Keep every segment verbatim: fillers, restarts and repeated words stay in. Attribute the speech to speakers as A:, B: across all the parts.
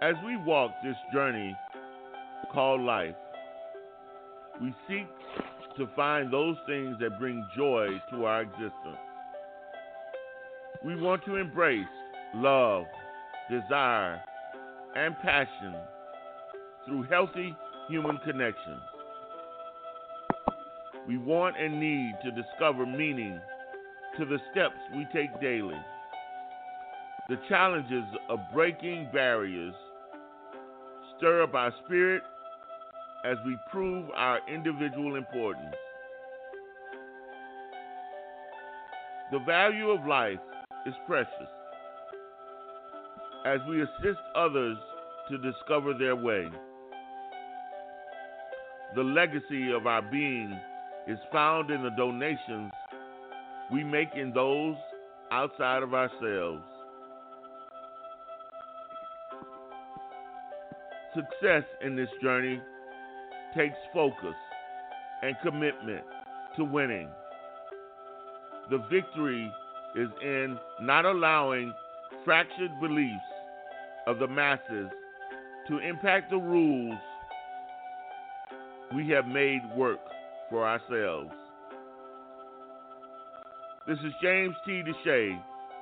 A: As we walk this journey called life, we seek to find those things that bring joy to our existence. We want to embrace love, desire, and passion through healthy human connections. We want and need to discover meaning to the steps we take daily. The challenges of breaking barriers stir up our spirit as we prove our individual importance. The value of life is precious as we assist others to discover their way. The legacy of our being is found in the donations we make in those outside of ourselves. Success in this journey takes focus and commitment to winning. The victory is in not allowing fractured beliefs of the masses to impact the rules we have made work for ourselves. This is James T. Deshay,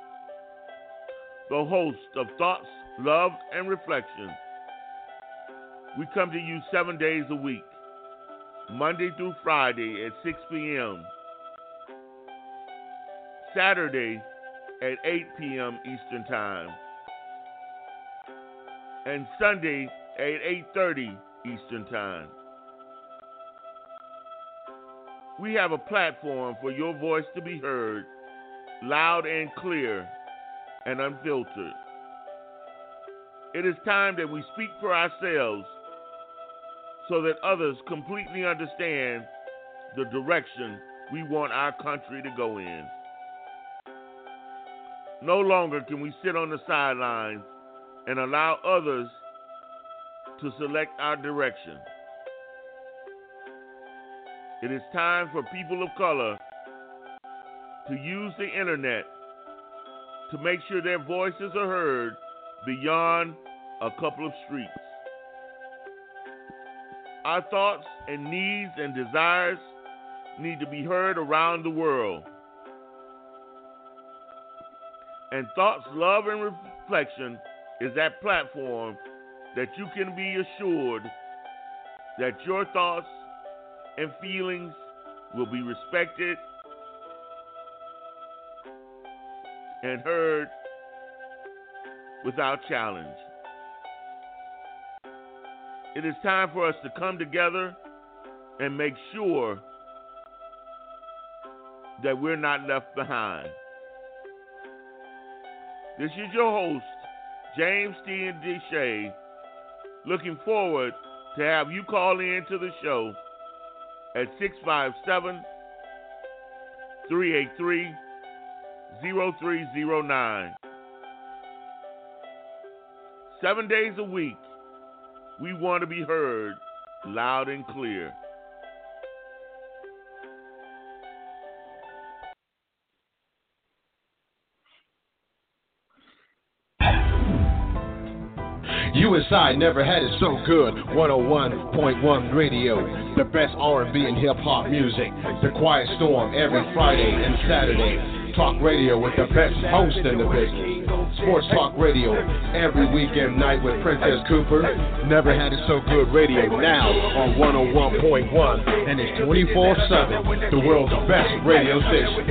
A: the host of Thoughts, Love, and Reflection. We come to you seven days a week, Monday through Friday at six p.m., Saturday at eight p.m. Eastern Time, and Sunday at eight thirty Eastern Time. We have a platform for your voice to be heard, loud and clear and unfiltered. It is time that we speak for ourselves so that others completely understand the direction we want our country to go in. No longer can we sit on the sidelines and allow others to select our direction. It is time for people of color to use the internet to make sure their voices are heard beyond a couple of streets. Our thoughts and needs and desires need to be heard around the world. And Thoughts, Love, and Reflection is that platform that you can be assured that your thoughts and feelings will be respected and heard without challenge. It is time for us to come together and make sure that we're not left behind. This is your host, James T. Deshay, looking forward to have you call in to the show at six five seven, three eight three, zero three zero nine. Seven days a week, we want to be heard loud and clear.
B: U S I never had it so good. one oh one point one Radio, the best R and B and hip hop music. The Quiet Storm every Friday and Saturday. Talk radio with the best host in the business. Sports Talk Radio every weekend night with Princess Cooper. Never had it so good radio now on one oh one point one, and it's twenty-four seven. The world's best radio station.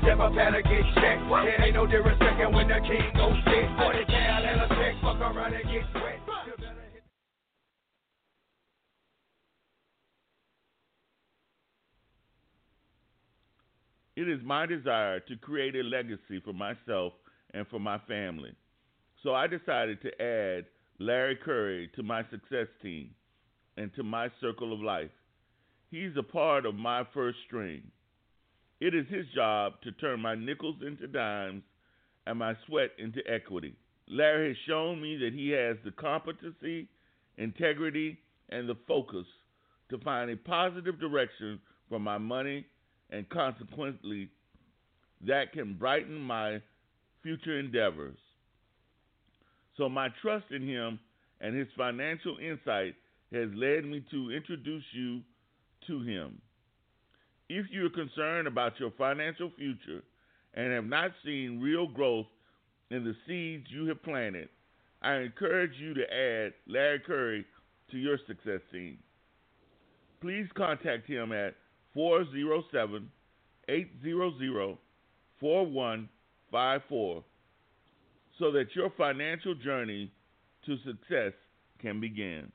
A: It is my desire to create a legacy for myself and for my family. So I decided to add Larry Curry to my success team and to my circle of life. He's a part of my first string. It is his job to turn my nickels into dimes and my sweat into equity. Larry has shown me that he has the competency, integrity, and the focus to find a positive direction for my money, and consequently, that can brighten my future endeavors. So my trust in him and his financial insight has led me to introduce you to him. If you're concerned about your financial future and have not seen real growth in the seeds you have planted, I encourage you to add Larry Curry to your success team. Please contact him at four oh seven, eight hundred, four one five four so that your financial journey to success can begin.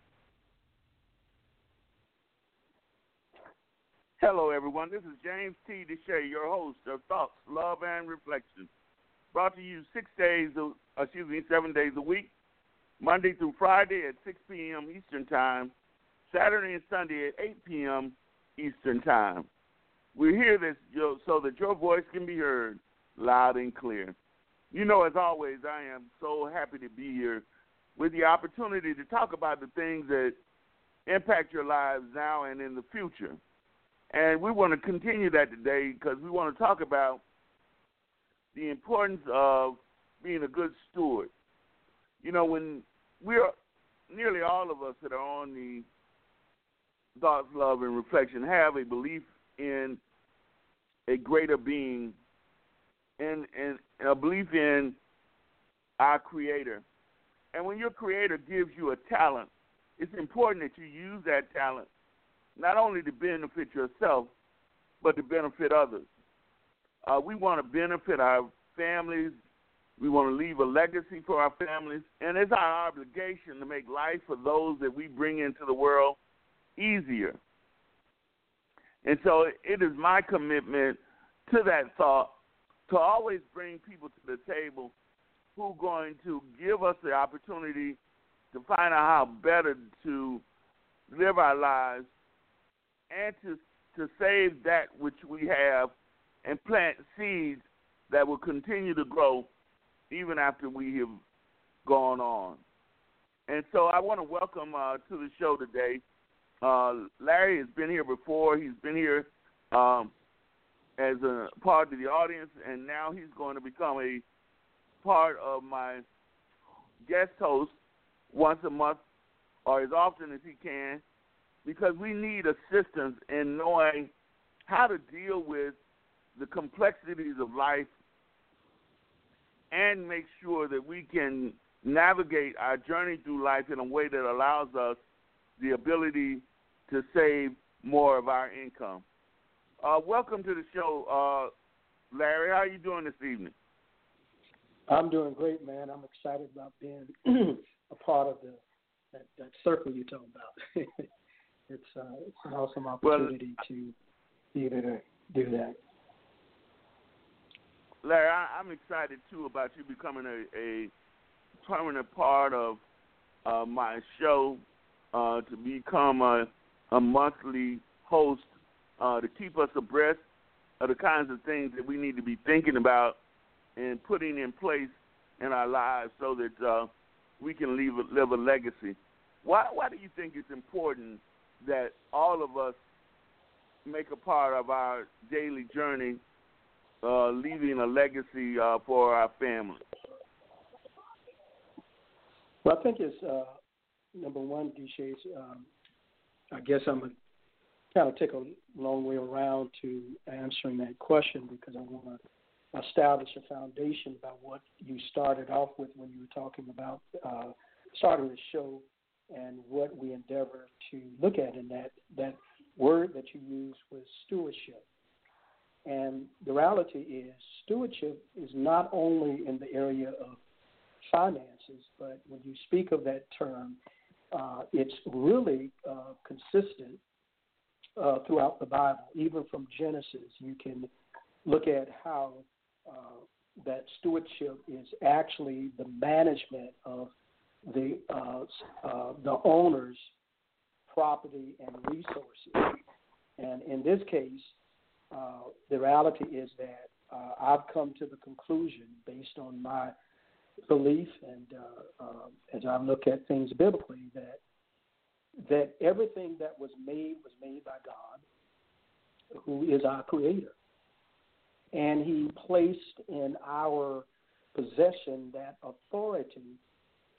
A: Hello, everyone. This is James T. Deshay, your host of Thoughts, Love, and Reflection, brought to you six days, of, excuse me, seven days a week, Monday through Friday at six p.m. Eastern Time, Saturday and Sunday at eight p.m. Eastern Time. We're here this, so that your voice can be heard loud and clear. You know, as always, I am so happy to be here with the opportunity to talk about the things that impact your lives now and in the future. And we want to continue that today because we want to talk about the importance of being a good steward. You know, when we're, nearly all of us that are on the Thoughts, Love, and Reflection have a belief in a greater being and, and a belief in our Creator. And when your Creator gives you a talent, it's important that you use that talent not only to benefit yourself, but to benefit others. Uh, we want to benefit our families. We want to leave a legacy for our families. And it's our obligation to make life for those that we bring into the world easier. And so it is my commitment to that thought to always bring people to the table who are going to give us the opportunity to find out how better to live our lives and to to save that which we have and plant seeds that will continue to grow even after we have gone on. And so I want to welcome uh, to the show today. Uh, Larry has been here before. He's been here um, as a part of the audience, and now he's going to become a part of my guest host once a month or as often as he can, because we need assistance in knowing how to deal with the complexities of life and make sure that we can navigate our journey through life in a way that allows us the ability to save more of our income. Uh, welcome to the show, uh, Larry. How are you doing this evening?
C: I'm doing great, man. I'm excited about being a part of the that, that circle you're talking about. It's, uh, it's an awesome opportunity well, to be able to do that.
A: Larry, I, I'm excited, too, about you becoming a, a permanent part of uh, my show, uh, to become a, a monthly host, uh, to keep us abreast of the kinds of things that we need to be thinking about and putting in place in our lives so that uh, we can leave a, live a legacy. Why, why do you think it's important that all of us make a part of our daily journey, uh, leaving a legacy uh, for our family?
C: Well, I think it's, uh, number one, Deshay, um, I guess I'm going to kind of take a long way around to answering that question because I want to establish a foundation about what you started off with when you were talking about uh, starting the show and what we endeavor to look at in that. That word that you used was stewardship. And the reality is stewardship is not only in the area of finances, but when you speak of that term, uh, it's really uh, consistent uh, throughout the Bible. Even from Genesis, you can look at how uh, that stewardship is actually the management of the uh, uh, the owner's property and resources. And in this case, uh, the reality is that uh, I've come to the conclusion, based on my belief and uh, uh, as I look at things biblically, that that everything that was made was made by God, who is our Creator. And He placed in our possession that authority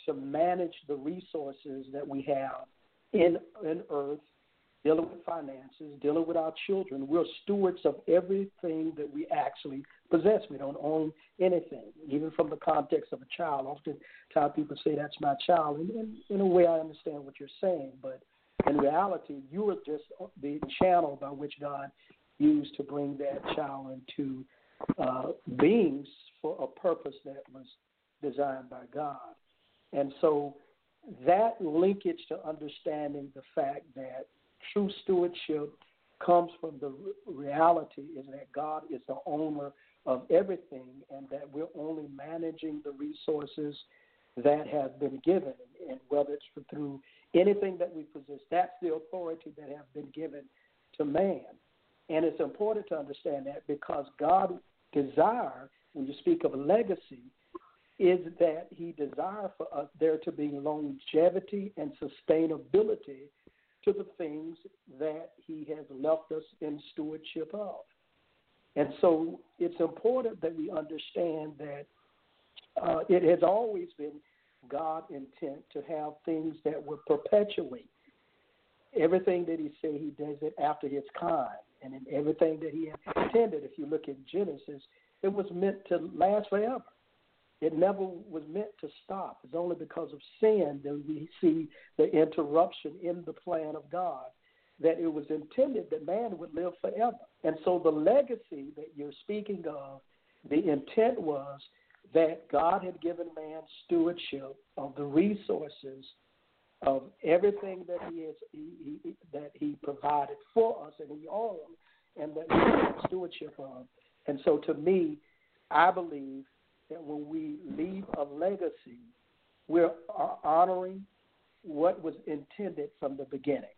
C: to manage the resources that we have in, in earth, dealing with finances, dealing with our children. We're stewards of everything that we actually possess. We don't own anything, even from the context of a child. Oftentimes people say, that's my child. And, and in a way, I understand what you're saying. But in reality, you are just the channel by which God used to bring that child into uh, beings for a purpose that was designed by God. And so that linkage to understanding the fact that true stewardship comes from the reality is that God is the owner of everything and that we're only managing the resources that have been given. And whether it's through anything that we possess, that's the authority that has been given to man. And it's important to understand that because God's desire, when you speak of legacy, is that he desires for us there to be longevity and sustainability to the things that he has left us in stewardship of. And so it's important that we understand that uh, it has always been God's intent to have things that will perpetuate. Everything that he said, he does it after his kind. And in everything that he intended, if you look at Genesis, it was meant to last forever. It never was meant to stop. It's only because of sin that we see the interruption in the plan of God, that it was intended that man would live forever. And so the legacy that you're speaking of, the intent was that God had given man stewardship of the resources of everything that he is he, he, that he provided for us and he owned, and that we had stewardship of. And so to me, I believe that when we leave a legacy, we're honoring what was intended from the beginning.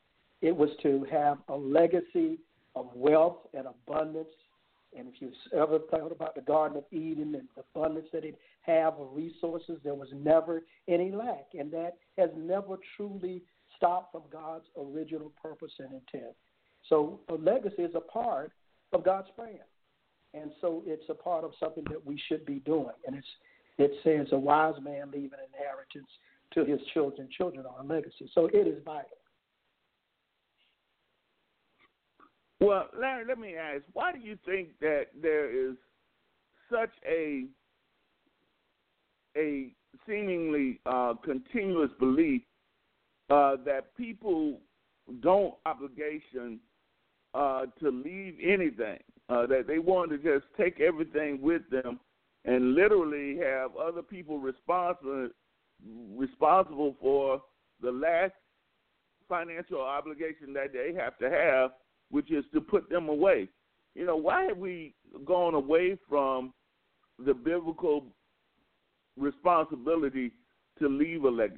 C: It was to have a legacy of wealth and abundance. And if you've ever thought about the Garden of Eden and the abundance that it had of resources, there was never any lack. And that has never truly stopped from God's original purpose and intent. So a legacy is a part of God's plan. And so it's a part of something that we should be doing. And it's, it says a wise man leave an inheritance to his children, children are a legacy. So it is vital.
A: Well, Larry, let me ask, why do you think that there is such a a seemingly uh, continuous belief uh, that people don't obligation uh, to leave anything, uh, that they want to just take everything with them and literally have other people responsible responsible for the last financial obligation that they have to have, which is to put them away? You know, why have we gone away from the biblical responsibility to leave a legacy?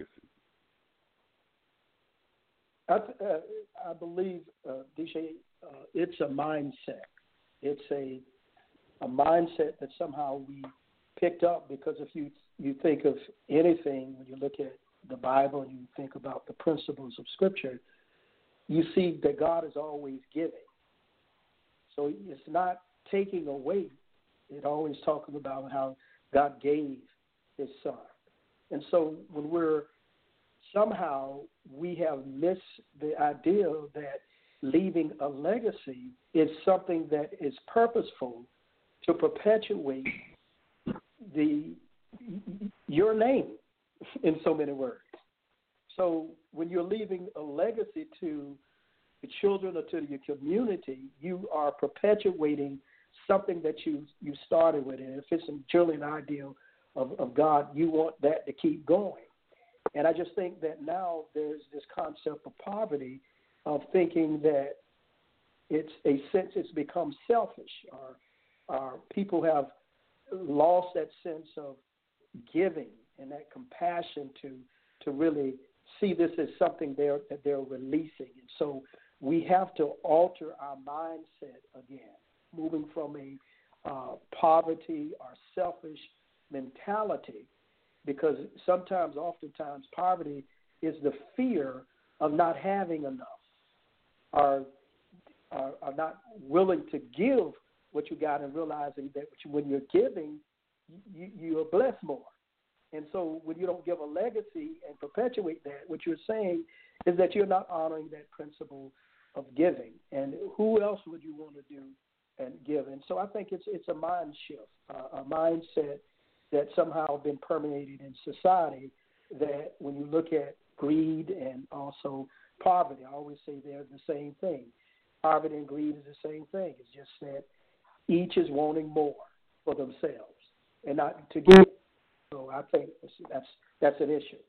C: I, uh, I believe, uh, D J, uh, it's a mindset. It's a a mindset that somehow we picked up because if you you think of anything, when you look at the Bible and you think about the principles of Scripture, you see that God is always giving. So it's not taking away. It always talking about how God gave his son. And so when we're somehow we have missed the idea that leaving a legacy is something that is purposeful to perpetuate the your name in so many words. So when you're leaving a legacy to the children or to your community, you are perpetuating something that you you started with. And if it's truly an ideal of, of God, you want that to keep going. And I just think that now there's this concept of poverty, of thinking that it's a sense it's become selfish, or, or people have lost that sense of giving and that compassion to to really see this as something they're, that they're releasing. And so we have to alter our mindset again, moving from a uh, poverty or selfish mentality, because sometimes, oftentimes, poverty is the fear of not having enough, or, or, or not willing to give what you got, and realizing that when you're giving, you, you are blessed more. And so when you don't give a legacy and perpetuate that, what you're saying is that you're not honoring that principle of giving. And who else would you want to do and give? And so I think it's it's a mind shift, uh, a mindset that somehow been permeated in society, that when you look at greed and also poverty, I always say they're the same thing. Poverty and greed is the same thing. It's just that each is wanting more for themselves and not to give. So I think that's that's an issue.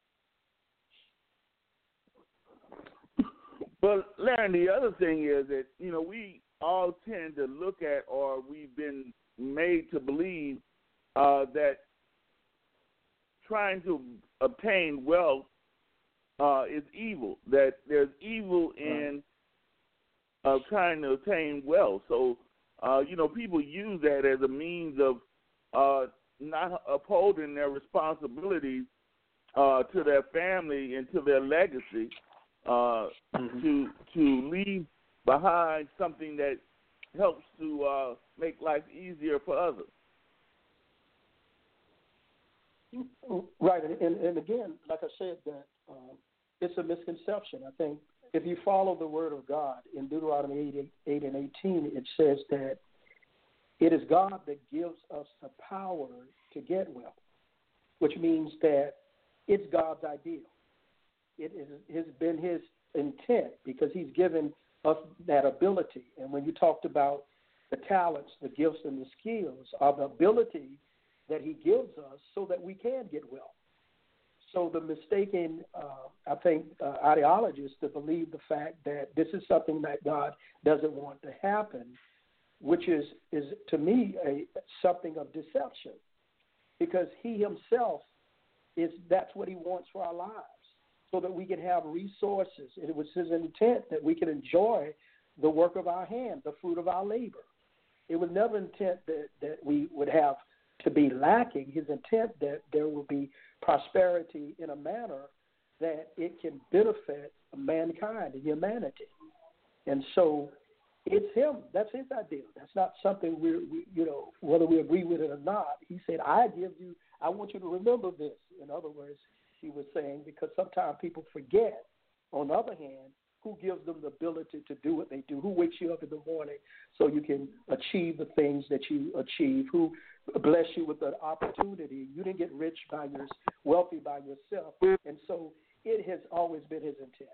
A: But Larry, the other thing is that, you know, we all tend to look at, or we've been made to believe uh, that trying to obtain wealth uh, is evil, that there's evil in uh, trying to obtain wealth. So, uh, you know, people use that as a means of uh, not upholding their responsibilities uh, to their family and to their legacy, uh, mm-hmm. to to leave behind something that helps to uh, make life easier for others.
C: Right, and, and again, like I said, that uh, it's a misconception. I think if you follow the word of God in Deuteronomy eight, eight and eighteen, it says that it is God that gives us the power to get wealth, which means that it's God's ideal. It is, has been his intent because he's given us that ability. And when you talked about the talents, the gifts, and the skills, are the ability that he gives us so that we can get wealth. So the mistaken, uh, I think, uh, ideology is to believe the fact that this is something that God doesn't want to happen, which is, is to me, a something of deception, because he himself is, that's what he wants for our lives, so that we can have resources. It was his intent that we can enjoy the work of our hand, the fruit of our labor. It was never intent that, that we would have to be lacking. His intent that there will be prosperity in a manner that it can benefit mankind and humanity. And so it's him. That's his ideal. That's not something we're, we, you know, whether we agree with it or not. He said, I give you, I want you to remember this. In other words, he was saying, because sometimes people forget, on the other hand, who gives them the ability to do what they do, who wakes you up in the morning so you can achieve the things that you achieve, who bless you with an opportunity. You didn't get rich by your, wealthy by yourself. And so it has always been his intent.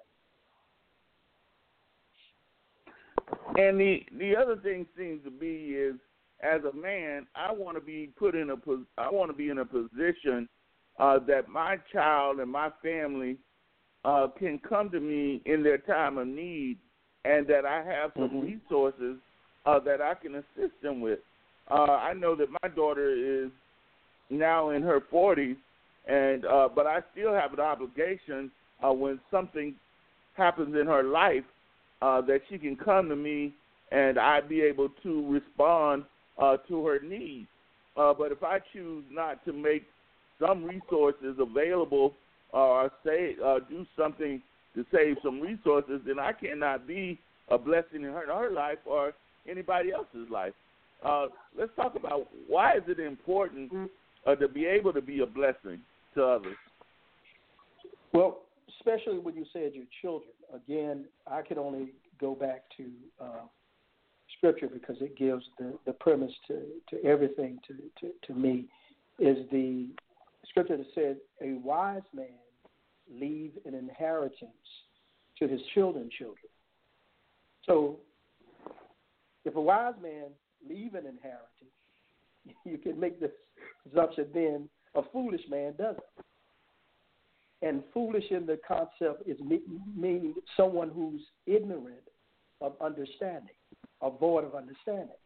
A: And the, the other thing seems to be is, as a man, I want to be put in a I want to be in a position uh, that my child and my family uh, can come to me in their time of need, and that I have some mm-hmm. resources uh, that I can assist them with. Uh, I know that my daughter is now in her forties, and uh, but I still have an obligation uh, when something happens in her life uh, that she can come to me and I'd be able to respond uh, to her needs. Uh, but if I choose not to make some resources available or say uh, do something to save some resources, then I cannot be a blessing in her, her life or anybody else's life. Uh, let's talk about why is it important uh, to be able to be a blessing to others?
C: Well, especially when you said your children. Again, I can only go back to uh, Scripture because it gives the, the premise to, to everything to, to, to me, is the Scripture that said, a wise man leave an inheritance to his children's children. So if a wise man leave an inheritance, you can make this assumption then a foolish man doesn't. And foolish in the concept is meaning someone who's ignorant of understanding, or void of understanding.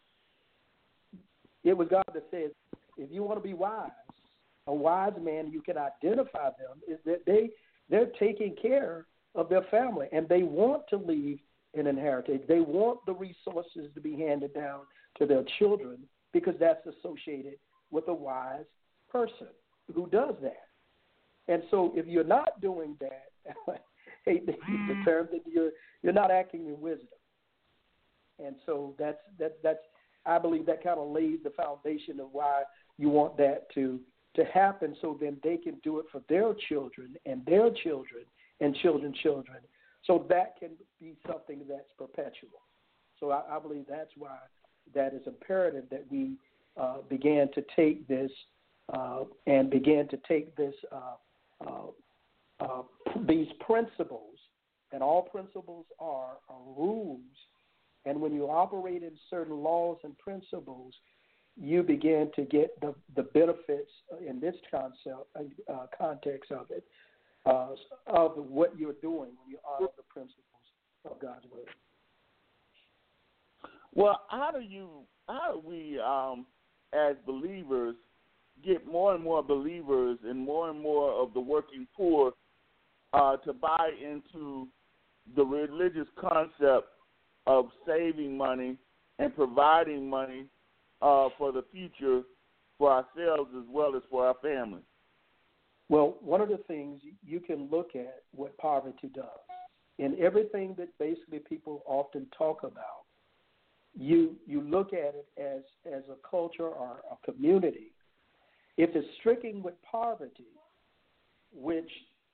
C: It was God that said, if you want to be wise, a wise man, you can identify them, is that they, they're taking care of their family, and they want to leave an inheritance. They want the resources to be handed down to their children because that's associated with a wise person who does that. And so if you're not doing that, I hate to use the term, that you're you're not acting in wisdom. And so that's that that's I believe that kind of lays the foundation of why you want that to to happen so then they can do it for their children and their children and children's children. So that can be something that's perpetual. So I, I believe that's why that is imperative that we uh, began to take this uh, and began to take this uh, uh, uh, these principles, and all principles are, are rules. And when you operate in certain laws and principles, you begin to get the, the benefits in this concept, uh, context of it, uh, of what you're doing when you honor the principles of God's word.
A: Well, how do you, how do we, um, as believers, get more and more believers and more and more of the working poor uh, to buy into the religious concept of saving money and providing money uh, for the future for ourselves as well as for our family?
C: Well, one of the things you can look at what poverty does. In everything that basically people often talk about, you you look at it as, as a culture or a community. If it's stricken with poverty, which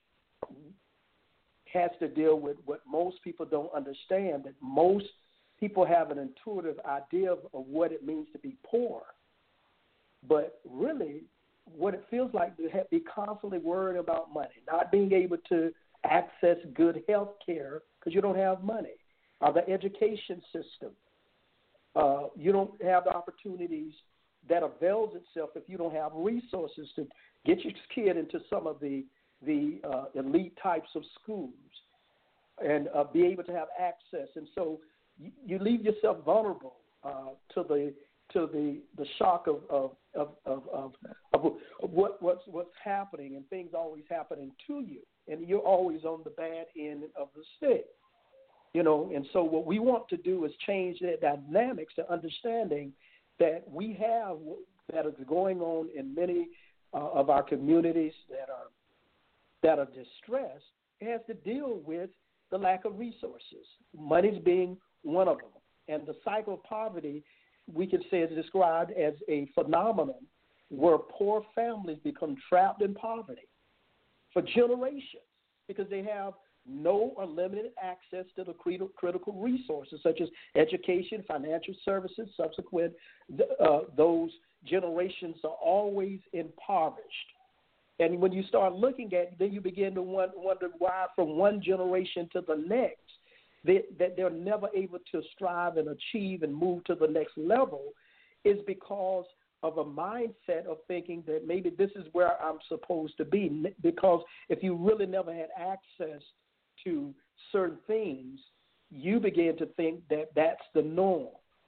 C: has to deal with what most people don't understand, that most people have an intuitive idea of, of what it means to be poor. But really, what it feels like to have, be constantly worried about money, not being able to access good health care because you don't have money, or the education system. Uh, you don't have the opportunities that avails itself if you don't have resources to get your kid into some of the the uh, elite types of schools and uh, be able to have access. And so you, you leave yourself vulnerable uh, to the to the, the shock of of, of, of, of, of what what's what's happening, and things always happening to you, and you're always on the bad end of the stick. You know, and so what we want to do is change that dynamics to understanding that we have that is going on in many uh, of our communities that are that are distressed. It has to deal with the lack of resources, money's being one of them, and the cycle of poverty we can say is described as a phenomenon where poor families become trapped in poverty for generations because they have no or limited access to the critical resources such as education, financial services. Subsequent, uh, those generations are always impoverished. And when you start looking at it, then you begin to wonder why from one generation to the next, they, that they're never able to strive and achieve and move to the next level is because of a mindset of thinking that maybe this is where I'm supposed to be. Because if you really never had access to certain things, you begin to think that that's the norm.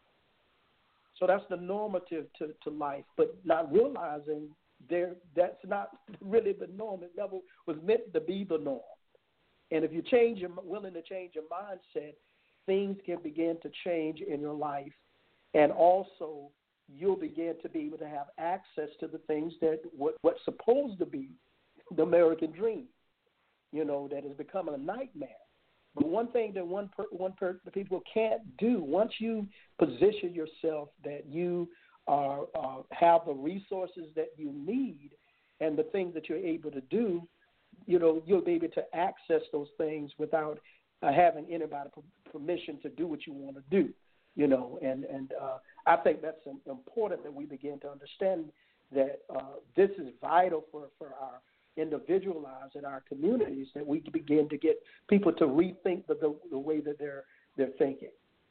C: So that's the normative to, to life, but not realizing there that's not really the norm. It never was meant to be the norm. And if you change your willing to change your mindset, things can begin to change in your life, and also you'll begin to be able to have access to the things that what, what's supposed to be the American dream. You know, that is becoming a nightmare. But one thing that one per, one per, the people can't do, once you position yourself that you are, uh, have the resources that you need and the things that you're able to do, you know, you'll be able to access those things without uh, having anybody permission to do what you want to do, you know. And, and uh, I think that's important that we begin to understand that uh, this is vital for, for our individual lives in our communities, that we begin to get people to rethink the, the, the way that they're they're thinking.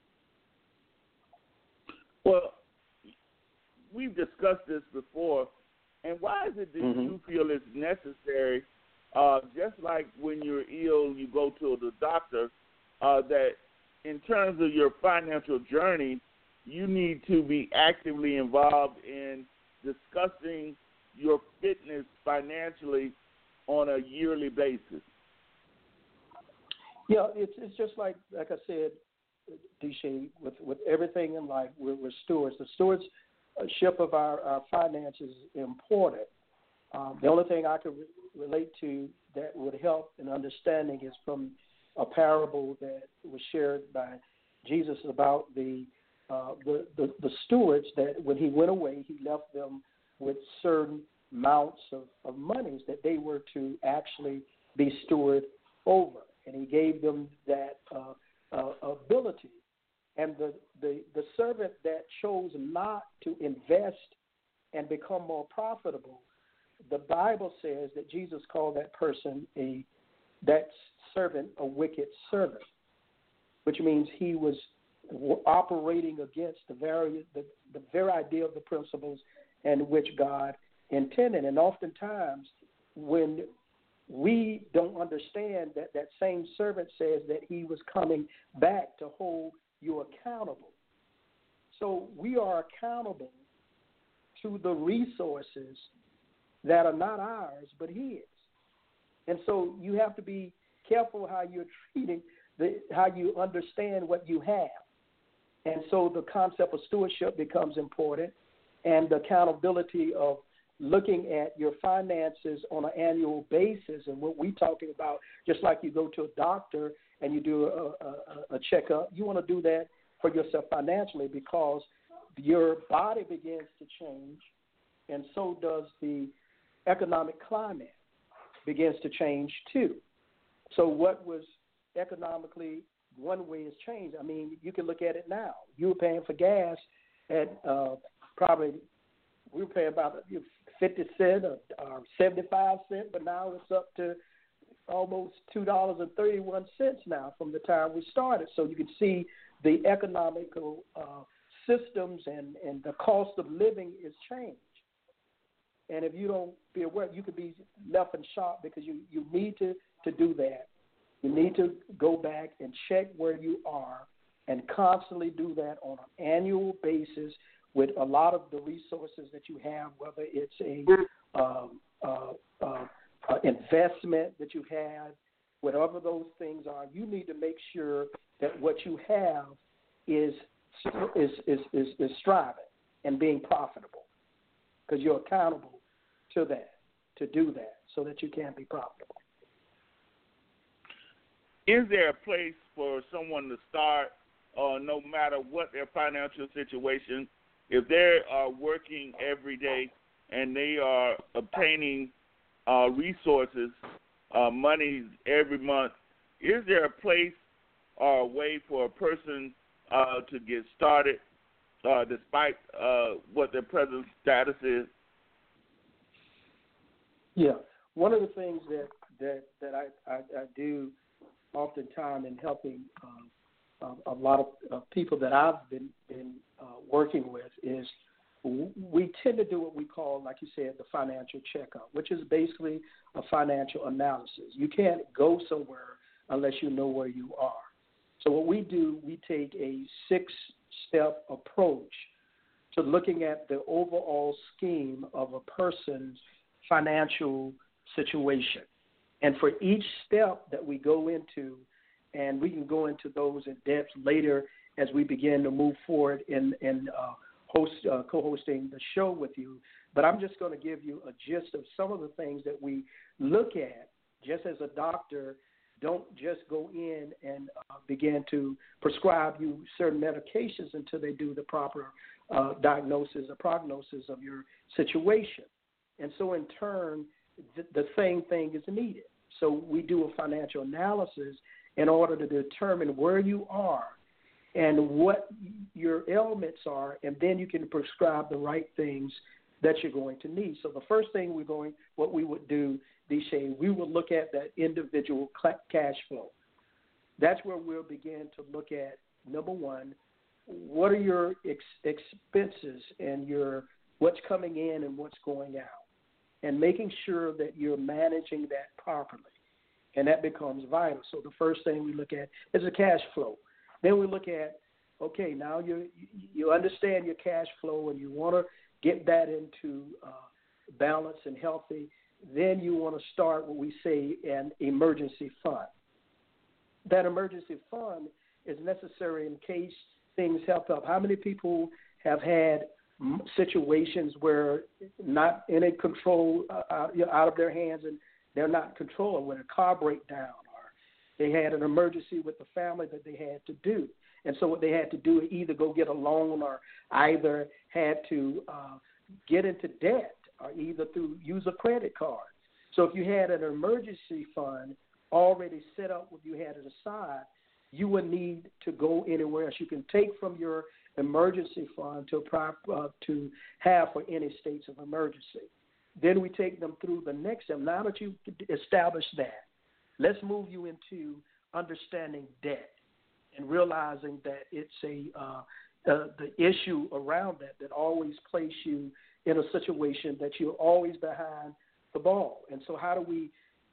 A: Well, we've discussed this before, and why is it that mm-hmm. you feel it's necessary, uh, just like when you're ill, you go to the doctor, uh, that in terms of your financial journey, you need to be actively involved in discussing your fitness financially on a yearly basis?
C: Yeah, it's it's just like like I said, Deshae, with with everything in life, we're, we're stewards. The stewardship of our, our finances is important. Um, the only thing I could re- relate to that would help in understanding is from a parable that was shared by Jesus about the uh, the, the the stewards, that when he went away, he left them with certain amounts of, of monies that they were to actually be steward over. And he gave them that uh, uh, ability. And the, the, the servant that chose not to invest and become more profitable, the Bible says that Jesus called that person, a that servant, a wicked servant, which means he was operating against the very, the, the very idea of the principles in which God intended. And oftentimes when we don't understand that, that same servant says that he was coming back to hold you accountable. So we are accountable to the resources that are not ours, but his. And so you have to be careful how you're treating, the, how you understand what you have. And so the concept of stewardship becomes important, and the accountability of looking at your finances on an annual basis. And what we're talking about, just like you go to a doctor and you do a, a, a checkup, you want to do that for yourself financially, because your body begins to change, and so does the economic climate begins to change too. So what was economically one way has changed. I mean, you can look at it now. You were paying for gas at uh, probably, we were paying about fifty cents or, or seventy-five cents, but now it's up to almost two dollars and thirty-one cents now from the time we started. So you can see the economical uh, systems and, and the cost of living is changed. And if you don't be aware, you could be left in shock, because you, you need to, to do that. You need to go back and check where you are and constantly do that on an annual basis with a lot of the resources that you have, whether it's a um, uh, uh, uh, investment that you have, whatever those things are. You need to make sure that what you have is is is, is, is striving and being profitable, because you're accountable to that, to do that, so that you can be profitable.
A: Is there a place for someone to start, uh, no matter what their financial situation? If they are working every day and they are obtaining uh, resources, uh, money every month, is there a place or a way for a person uh, to get started uh, despite uh, what their present status is?
C: Yeah. One of the things that, that, that I, I, I do oftentimes in helping um, a, a lot of uh, people that I've been, been uh, working with is we tend to do what we call, like you said, the financial checkup, which is basically a financial analysis. You can't go somewhere unless you know where you are. So what we do, we take a six-step approach to looking at the overall scheme of a person's financial situation. And for each step that we go into, and we can go into those in depth later as we begin to move forward in, in uh, host, uh, co-hosting the show with you, but I'm just going to give you a gist of some of the things that we look at. Just as a doctor, don't just go in and uh, begin to prescribe you certain medications until they do the proper uh, diagnosis or prognosis of your situation. And so in turn, th- the same thing is needed. So we do a financial analysis in order to determine where you are and what your ailments are, and then you can prescribe the right things that you're going to need. So the first thing we're going, what we would do, Deshae, we would look at that individual cash flow. That's where we'll begin to look at, number one, what are your ex- expenses and your what's coming in and what's going out, and making sure that you're managing that properly. And that becomes vital. So the first thing we look at is the cash flow. Then we look at, okay, now you you understand your cash flow and you want to get that into uh, balance and healthy. Then you want to start what we say an emergency fund. That emergency fund is necessary in case things help up. How many people have had situations where not in a control uh, out, you know, out of their hands, and they're not controlling, when a car breakdown, or they had an emergency with the family that they had to do. And so what they had to do is either go get a loan or either had to uh, get into debt or either through use a credit card. So if you had an emergency fund already set up, when you had it aside, you would need to go anywhere else. You can take from your emergency fund to uh, to have for any states of emergency. Then we take them through the next step. Now that you've established that, let's move you into understanding debt and realizing that it's a uh, uh, the issue around that that always place you in a situation that you're always behind the ball. And so how do we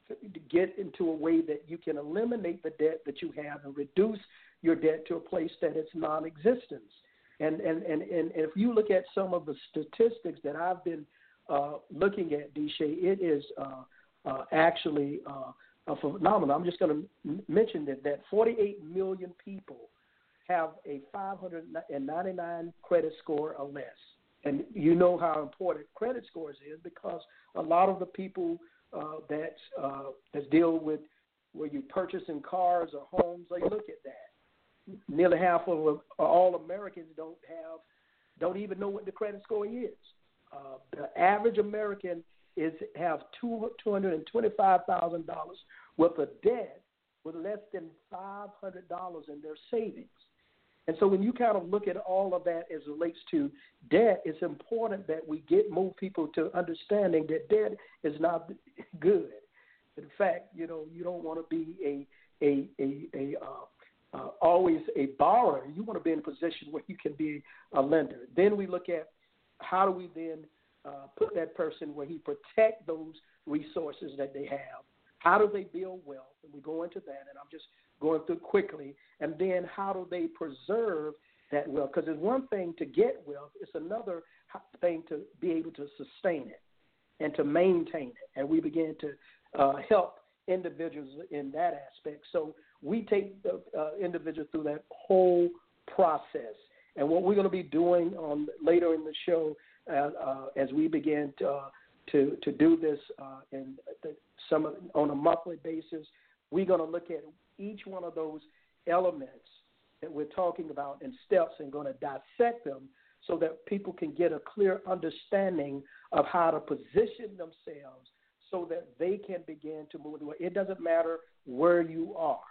C: get into a way that you can eliminate the debt that you have and reduce your debt to a place that it's non-existent? And, and, and, and if you look at some of the statistics that I've been uh, looking at, Deshae, it is uh, uh, actually uh, a phenomenon. I'm just going to m- mention that, that forty-eight million people have a five hundred ninety-nine credit score or less. And you know how important credit scores is, because a lot of the people uh, that uh, that deal with where you purchasing cars or homes, they look at that. Nearly half of uh, all Americans don't have, don't even know what the credit score is. Uh, the average American is have two hundred and twenty-five thousand dollars worth of debt with less than five hundred dollars in their savings. And so when you kind of look at all of that as it relates to debt, it's important that we get move people to understanding that debt is not good. In fact, you know, you don't want to be a a a, a uh, uh, always a borrower. You want to be in a position where you can be a lender. Then we look at how do we then uh, put that person where he protect those resources that they have. How do they build wealth? And we go into that, and I'm just going through quickly. And then how do they preserve that wealth? Because it's one thing to get wealth. It's another thing to be able to sustain it and to maintain it. And we begin to uh, help individuals in that aspect. So we take the uh, individual through that whole process. And what we're going to be doing on later in the show uh, uh, as we begin to, uh, to, to do this uh, in the, some on a monthly basis, we're going to look at each one of those elements that we're talking about in steps and going to dissect them so that people can get a clear understanding of how to position themselves so that they can begin to move. It doesn't matter where you are,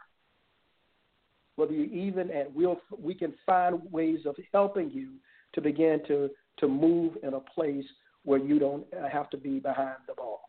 C: whether you even, and we'll, we can find ways of helping you to begin to, to move in a place where you don't have to be behind the ball.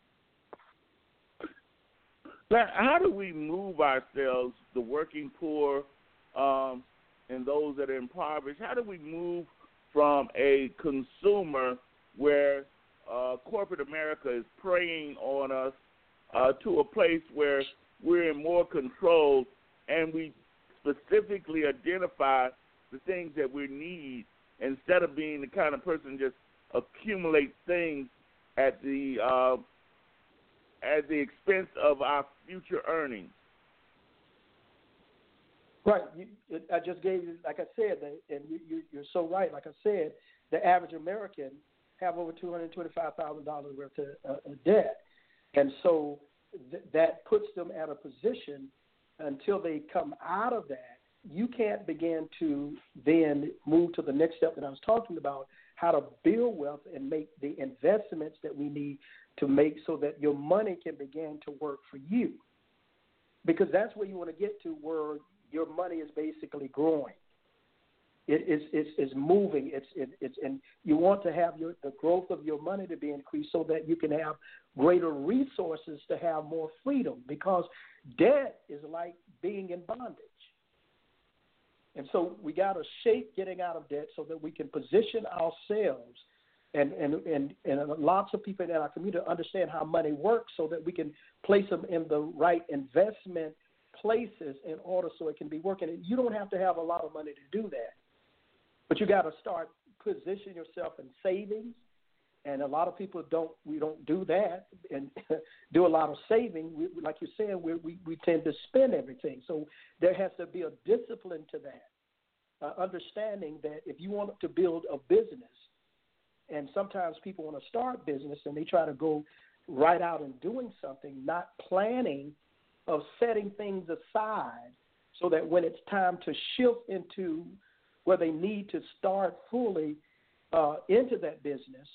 A: How do we move ourselves, the working poor um, and those that are impoverished, how do we move from a consumer where uh, corporate America is preying on us uh, to a place where we're in more control and we specifically identify the things that we need instead of being the kind of person just accumulate things at the uh, at the expense of our future earnings?
C: Right. You, it, I just gave you, like I said, the, and you, you, you're so right. Like I said, the average American have over two hundred twenty-five thousand dollars worth of uh, debt. And so th- that puts them at a position until they come out of that. You can't begin to then move to the next step that I was talking about, how to build wealth and make the investments that we need to make so that your money can begin to work for you. Because that's where you want to get to, where your money is basically growing. It is it's, it's moving. It's it, it's and you want to have your the growth of your money to be increased so that you can have greater resources to have more freedom. Because debt is like being in bondage. And so we got to shape getting out of debt so that we can position ourselves and, and, and, and lots of people in our community understand how money works so that we can place them in the right investment places in order so it can be working. You don't have to have a lot of money to do that, but you got to start positioning yourself in savings. And a lot of people don't, we don't do that and do a lot of saving. We, like you're saying, we, we, we tend to spend everything. So there has to be a discipline to that, uh, understanding that if you want to build a business, and sometimes people want to start business and they try to go right out and doing something, not planning of setting things aside so that when it's time to shift into where they need to start fully uh, into that business,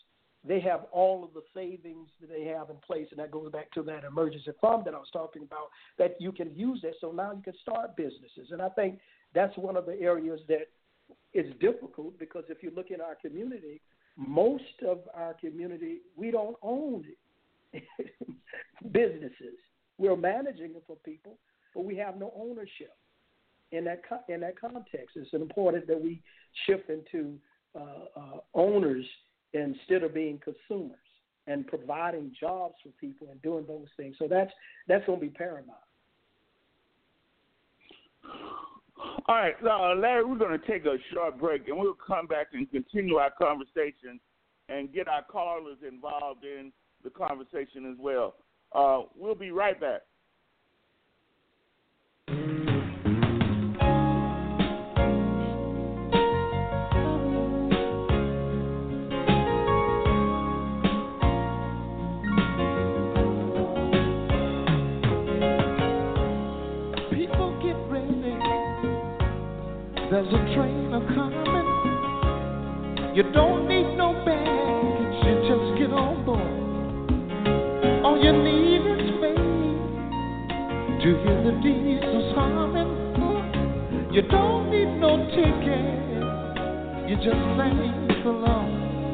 C: they have all of the savings that they have in place, and that goes back to that emergency fund that I was talking about, that you can use that. So now you can start businesses. And I think that's one of the areas that is difficult, because if you look in our community, most of our community, we don't own businesses. We're managing them for people, but we have no ownership. In that in that context, it's important that we shift into uh, uh, owners instead of being consumers, and providing jobs for people and doing those things. So that's that's going to be paramount.
A: All right, uh, Larry, we're going to take a short break, and we'll come back and continue our conversation and get our callers involved in the conversation as well. Uh, we'll be right back.
D: There's a train a-coming. You don't need no baggage, you just get on board. All you need is faith to hear the diesels humming. You don't need no ticket, you just thank the Lord.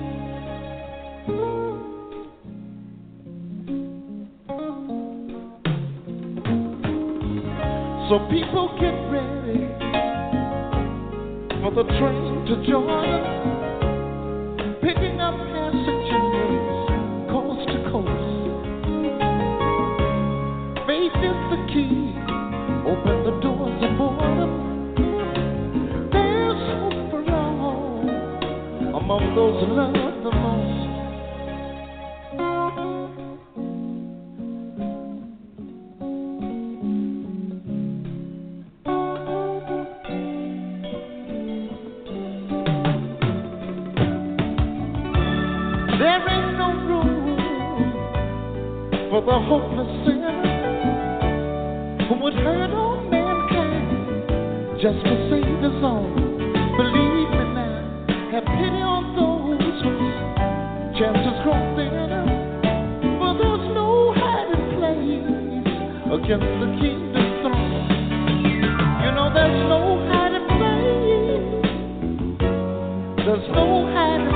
D: So people get ready for the train to Georgia, picking up passengers coast to coast. Faith is the key, open the doors of boredom. There's hope for all among those who love the most. The hopeless sinner who would hurt all mankind just to save his own. Believe me now, have pity on those whose chances grow thinner. For there's no hiding place against the kingdom's throne. You know there's no hiding place. There's no hiding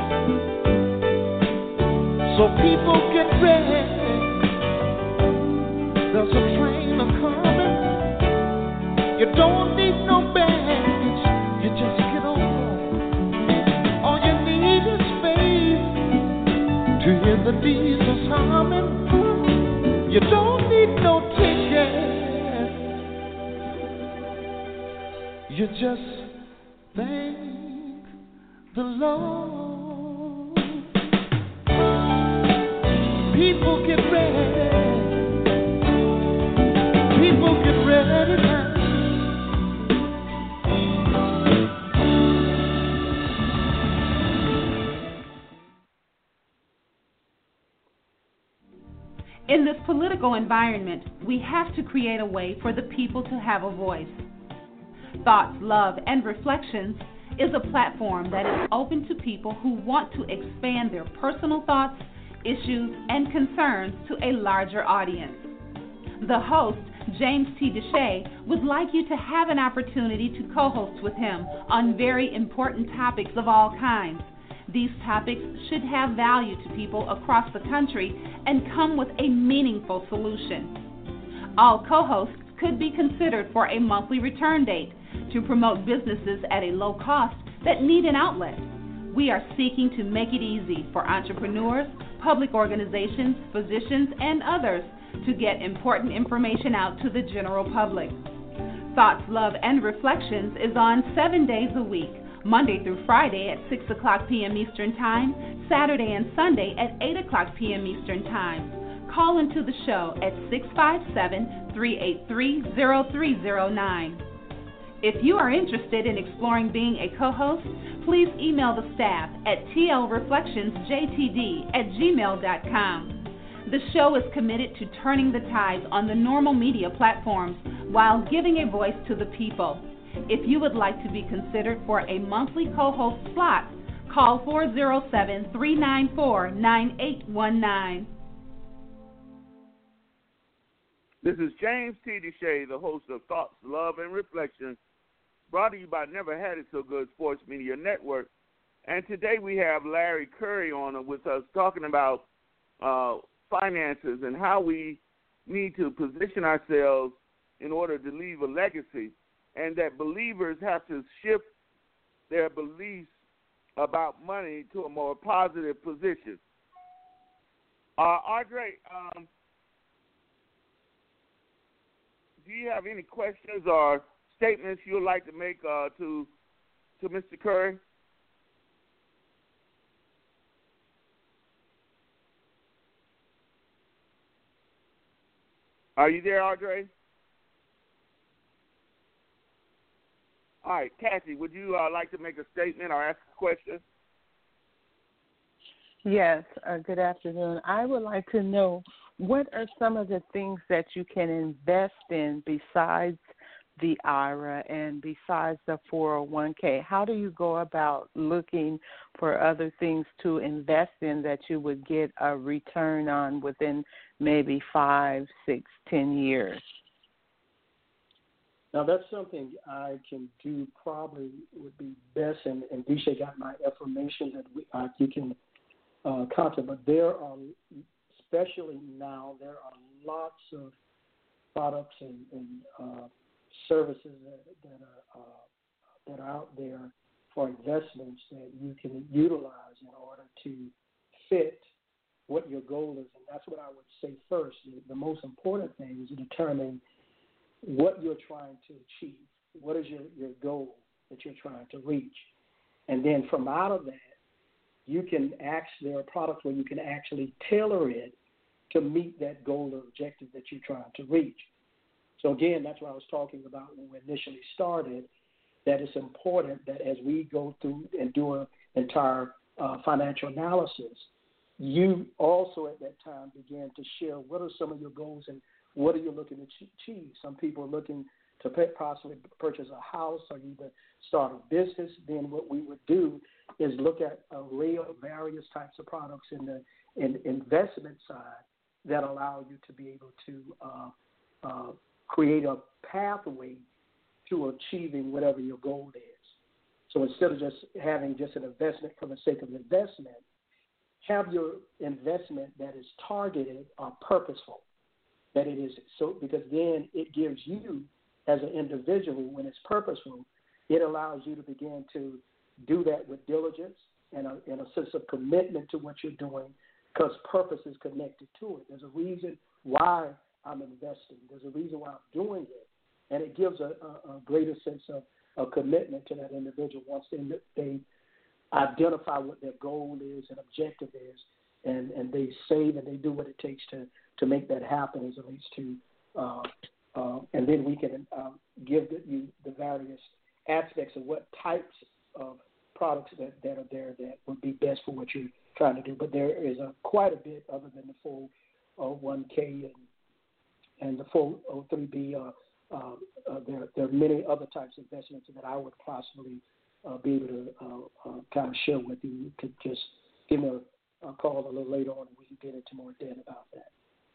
D: place. So people get ready. There's a train a-coming. You don't need no baggage, you just get on. All you need is faith to hear the diesels humming. You don't need no ticket, you just thank the Lord. People get ready. People get ready now.
E: In this political environment, we have to create a way for the people to have a voice. Thoughts, Love, and Reflections is a platform that is open to people who want to expand their personal thoughts, issues, and concerns to a larger audience. The host, James T. Deshay, would like you to have an opportunity to co-host with him on very important topics of all kinds. These topics should have value to people across the country and come with a meaningful solution. All co-hosts could be considered for a monthly return date to promote businesses at a low cost that need an outlet. We are seeking to make it easy for entrepreneurs, public organizations, physicians, and others to get important information out to the general public. Thoughts, Love, and Reflections is on seven days a week, Monday through Friday at six o'clock p.m. Eastern Time, Saturday and Sunday at eight o'clock p.m. Eastern Time. Call into the show at six five seven, three eight three, zero three zero nine. If you are interested in exploring being a co-host, please email the staff at t l reflections j t d at gmail dot com. The show is committed to turning the tides on the normal media platforms while giving a voice to the people. If you would like to be considered for a monthly co-host slot, Call four oh seven, three nine four, nine eight one nine.
A: This is James T. Deshay, the host of Thoughts, Love, and Reflections, brought to you by Never Had It So Good Sports Media Network. And today we have Larry Curry on with us talking about uh, finances and how we need to position ourselves in order to leave a legacy, and that believers have to shift their beliefs about money to a more positive position. Uh, Audrey, um, do you have any questions or statements you'd like to make uh, to to Mister Curry? Are you there, Audrey? All right, Kathy, would you uh, like to make a statement or ask a question?
F: Yes, uh, good afternoon. I would like to know, what are some of the things that you can invest in besides the I R A and besides the four oh one k? How do you go about looking for other things to invest in that you would get a return on within maybe five, six, ten years?
C: Now, that's something I can do probably would be best, and, and Disha got my information that we, uh, you can uh, contact, but there are, especially now, there are lots of products and, and uh, services that, that, are, uh, that are out there for investments that you can utilize in order to fit what your goal is. And that's what I would say first. The, the most important thing is determining what you're trying to achieve. What is your, your goal that you're trying to reach? And then from out of that, you can actually, there are products where you can actually tailor it to meet that goal or objective that you're trying to reach. So again, that's what I was talking about when we initially started, that it's important that as we go through and do an entire uh, financial analysis, you also at that time begin to share what are some of your goals and what are you looking to achieve. Some people are looking to possibly purchase a house or either start a business. Then what we would do is look at a array of various types of products in the in investment side that allow you to be able to uh, uh, create a pathway to achieving whatever your goal is. So instead of just having just an investment for the sake of investment, have your investment that is targeted or purposeful. That it is so, because then it gives you as an individual, when it's purposeful, it allows you to begin to do that with diligence and a, and a sense of commitment to what you're doing, because purpose is connected to it. There's a reason why I'm investing. There's a reason why I'm doing it, and it gives a, a, a greater sense of, of commitment to that individual once they they identify what their goal is and objective is, and, and they save and they do what it takes to, to make that happen as it relates to, uh, uh, and then we can uh, give the, you the various aspects of what types of products that, that are there that would be best for what you're trying to do. But there is a, quite a bit other than the four oh one k and, and the four oh three b. Uh, uh, uh, there, there are many other types of investments that I would possibly uh, be able to uh, uh, kind of share with you. You could just give me a, a call a little later on and we can get into more depth about that.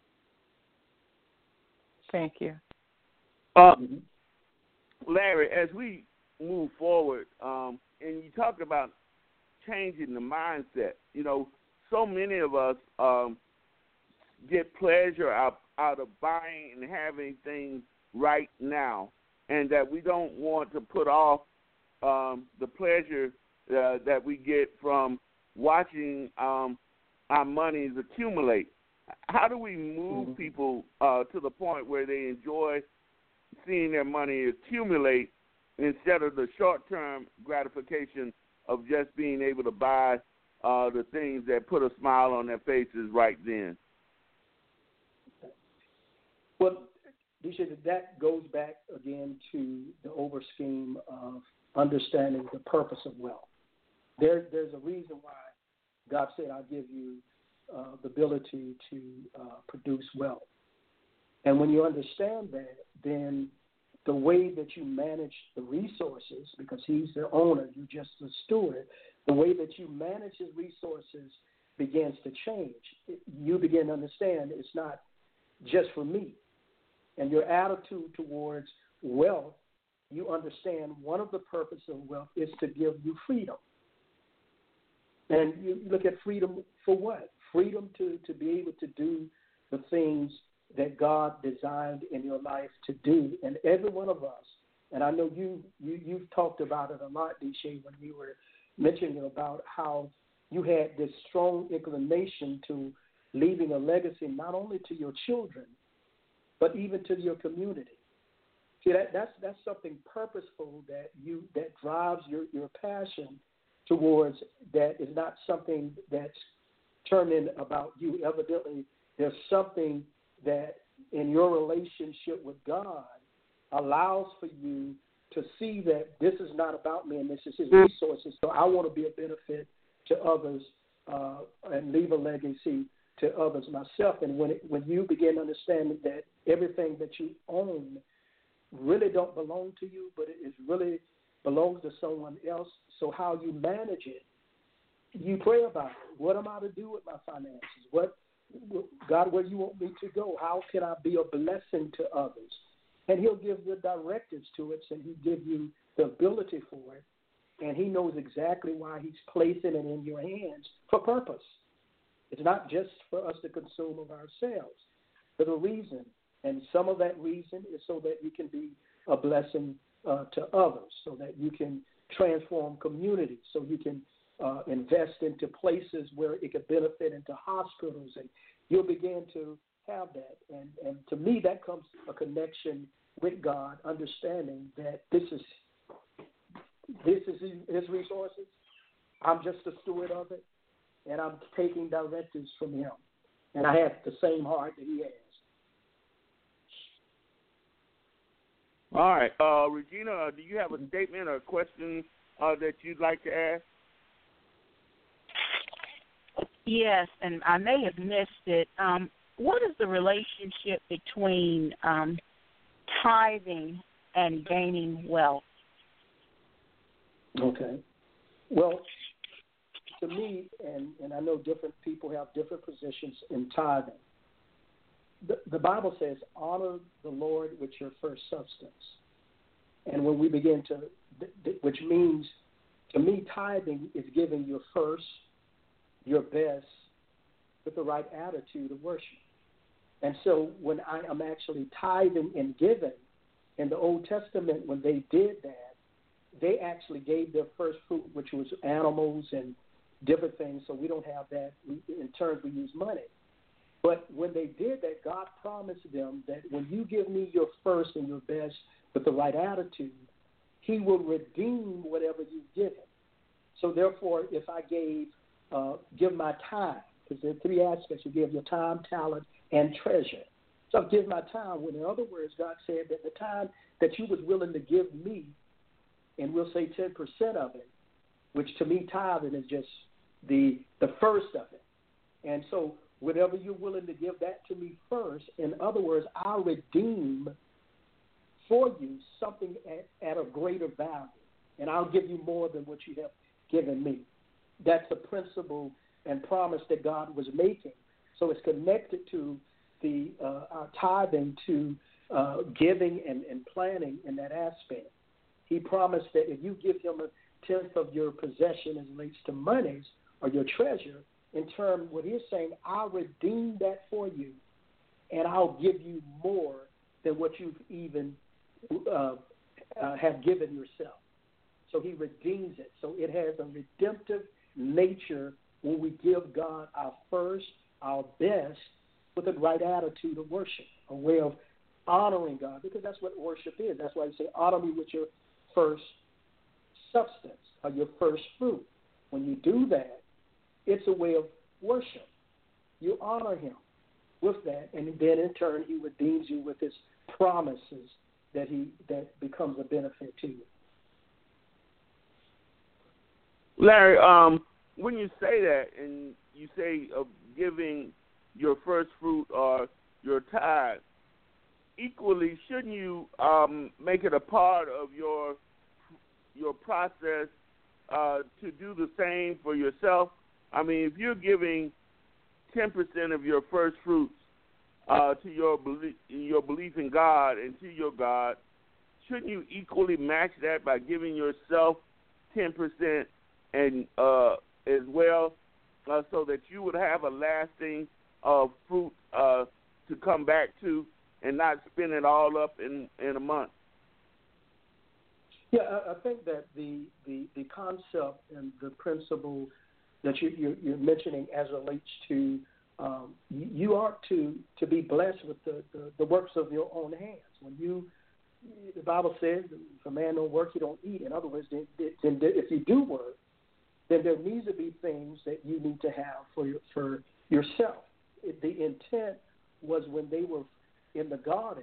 F: Thank you.
A: Uh, mm-hmm. Larry, as we move forward, um, and you talked about changing the mindset, you know, so many of us um, get pleasure out, out of buying and having things right now, and that we don't want to put off um, the pleasure uh, that we get from watching um, our monies accumulate. How do we move mm-hmm. people uh, to the point where they enjoy seeing their money accumulate instead of the short-term gratification of just being able to buy uh, the things that put a smile on their faces right then?
C: Well, Disha, that goes back again to the over scheme of understanding the purpose of wealth. There, there's a reason why God said, I'll give you uh, the ability to uh, produce wealth. And when you understand that, then the way that you manage the resources, because he's the owner, you're just the steward, the way that you manage his resources begins to change. You begin to understand it's not just for me. And your attitude towards wealth, you understand one of the purposes of wealth is to give you freedom. And you look at freedom for what? Freedom to, to be able to do the things that God designed in your life to do. And every one of us, and I know you, you, you've talked about it a lot, Deshae, when you were mentioning about how you had this strong inclination to leaving a legacy not only to your children, but even to your community. See, that, that's that's something purposeful that you that drives your, your passion towards. That is not something that's turning about you. Evidently, there's something that in your relationship with God allows for you to see that this is not about me and this is his resources. So I want to be a benefit to others uh, and leave a legacy to others myself. And when it, when you begin understanding that everything that you own really don't belong to you, but it is really belongs to someone else. So how you manage it, you pray about it. What am I to do with my finances? What, God, where you want me to go? How can I be a blessing to others? And he'll give the directives to it, and he'll give you the ability for it. And he knows exactly why he's placing it in your hands for purpose. It's not just for us to consume of ourselves. There's a reason, and some of that reason is so that you can be a blessing uh, to others, so that you can transform communities, so you can uh, invest into places where it could benefit into hospitals, and you'll begin to have that. And, and to me, that comes a connection with God, understanding that this is this is his resources. I'm just a steward of it, and I'm taking directives from him. And I have the same heart that he has.
A: All right. Uh, Regina, do you have a statement or a question uh, that you'd like to ask?
F: Yes, and I may have missed it. Um, what is the relationship between um, tithing and gaining wealth?
C: Okay. Well, to me, and, and I know different people have different positions in tithing. The, the Bible says, honor the Lord with your first substance. And when we begin to, which means, to me, tithing is giving your first, your best, with the right attitude of worship. And so when I am actually tithing and giving, in the Old Testament, when they did that, they actually gave their first fruit, which was animals and different things, so we don't have that. In terms, we use money. But when they did that, God promised them that when you give me your first and your best with the right attitude, he will redeem whatever you've given. So therefore, if I gave, uh, give my time, because there are three aspects. You give your time, talent, and treasure. So I give my time, when in other words, God said that the time that you was willing to give me, and we'll say ten percent of it, which to me tithing is just the the first of it. And so whatever you're willing to give that to me first, in other words, I'll redeem for you something at, at a greater value, and I'll give you more than what you have given me. That's the principle and promise that God was making. So it's connected to the uh, our tithing, to uh, giving and, and planning in that aspect. He promised that if you give him a tenth of your possession as it relates to monies or your treasure, in turn, what he's saying, I'll redeem that for you, and I'll give you more than what you've even uh, uh, have given yourself. So he redeems it. So it has a redemptive nature when we give God our first, our best, with the right attitude of worship, a way of honoring God, because that's what worship is. That's why he say, honor me with your first substance or your first fruit. When you do that, it's a way of worship. You honor him with that, and then in turn he redeems you with his promises that he that becomes a benefit to you.
A: Larry, um, when you say that and you say of giving your first fruit or your tithe, equally, shouldn't you um, make it a part of your your process uh, to do the same for yourself? I mean, if you're giving ten percent of your first fruits uh, to your belief, your belief in God and to your God, shouldn't you equally match that by giving yourself ten percent and uh, as well, uh, so that you would have a lasting uh, fruit uh, to come back to and not spend it all up in, in a month?
C: Yeah, I, I think that the, the, the concept and the principle that you, you're, you're mentioning as relates to um, you, you are to, to be blessed with the, the, the works of your own hands. When you, the Bible says, if a man don't work, he don't eat. In other words, then, then if you do work, then there needs to be things that you need to have for your, for yourself. It, the intent was when they were in the garden,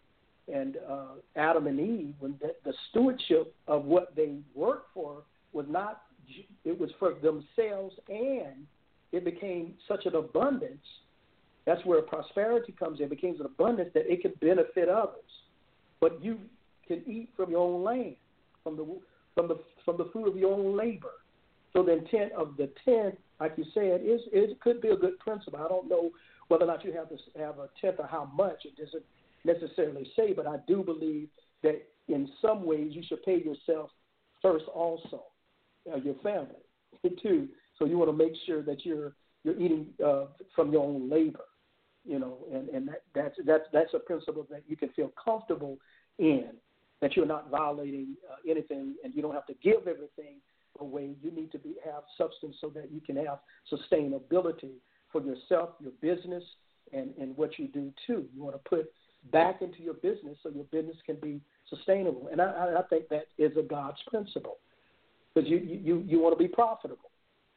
C: and uh, Adam and Eve, when the, the stewardship of what they worked for was not, it was for themselves, and it became such an abundance. That's where prosperity comes in. It became an abundance that it could benefit others. But you can eat from your own land, from the from the from the fruit of your own labor. So the intent of the tenth, like you said, is it could be a good principle. I don't know whether or not you have to have a tenth or how much. It doesn't necessarily say, but I do believe that in some ways you should pay yourself first also, uh, your family too. So you want to make sure that you're you're eating uh, from your own labor, you know, and, and that, that's that's that's a principle that you can feel comfortable in, that you're not violating uh, anything, and you don't have to give everything away. You need to be have substance so that you can have sustainability for yourself, your business, and, and what you do too. You want to put back into your business so your business can be sustainable. And I, I think that is a God's principle, because you, you, you want to be profitable,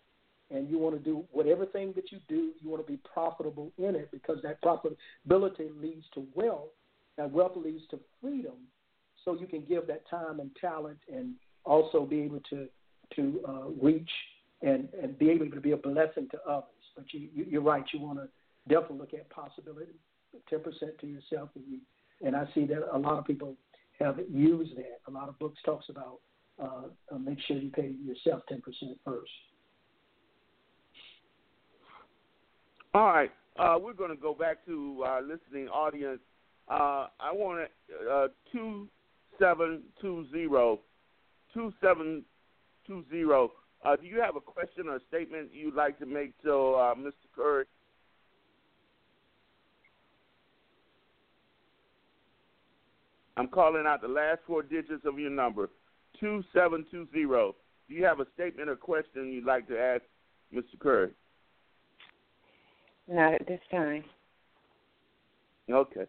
C: and you want to do whatever thing that you do, you want to be profitable in it, because that profitability leads to wealth, and wealth leads to freedom, so you can give that time and talent and also be able to, to uh, reach and, and be able to be a blessing to others. But you, you, you're right, you want to definitely look at possibility, ten percent to yourself, and, you, and I see that a lot of people have used that. A lot of books talks about uh, uh, make sure you pay yourself ten percent first.
A: All right, uh, we're going to go back to our listening audience. Uh, I want to uh, two seven two zero two seven two zero. Uh, do you have a question or a statement you'd like to make to uh, Mister Curry? I'm calling out the last four digits of your number, two seven two zero. Do you have a statement or question you'd like to ask Mister Curry?
F: Not at this time.
A: Okay.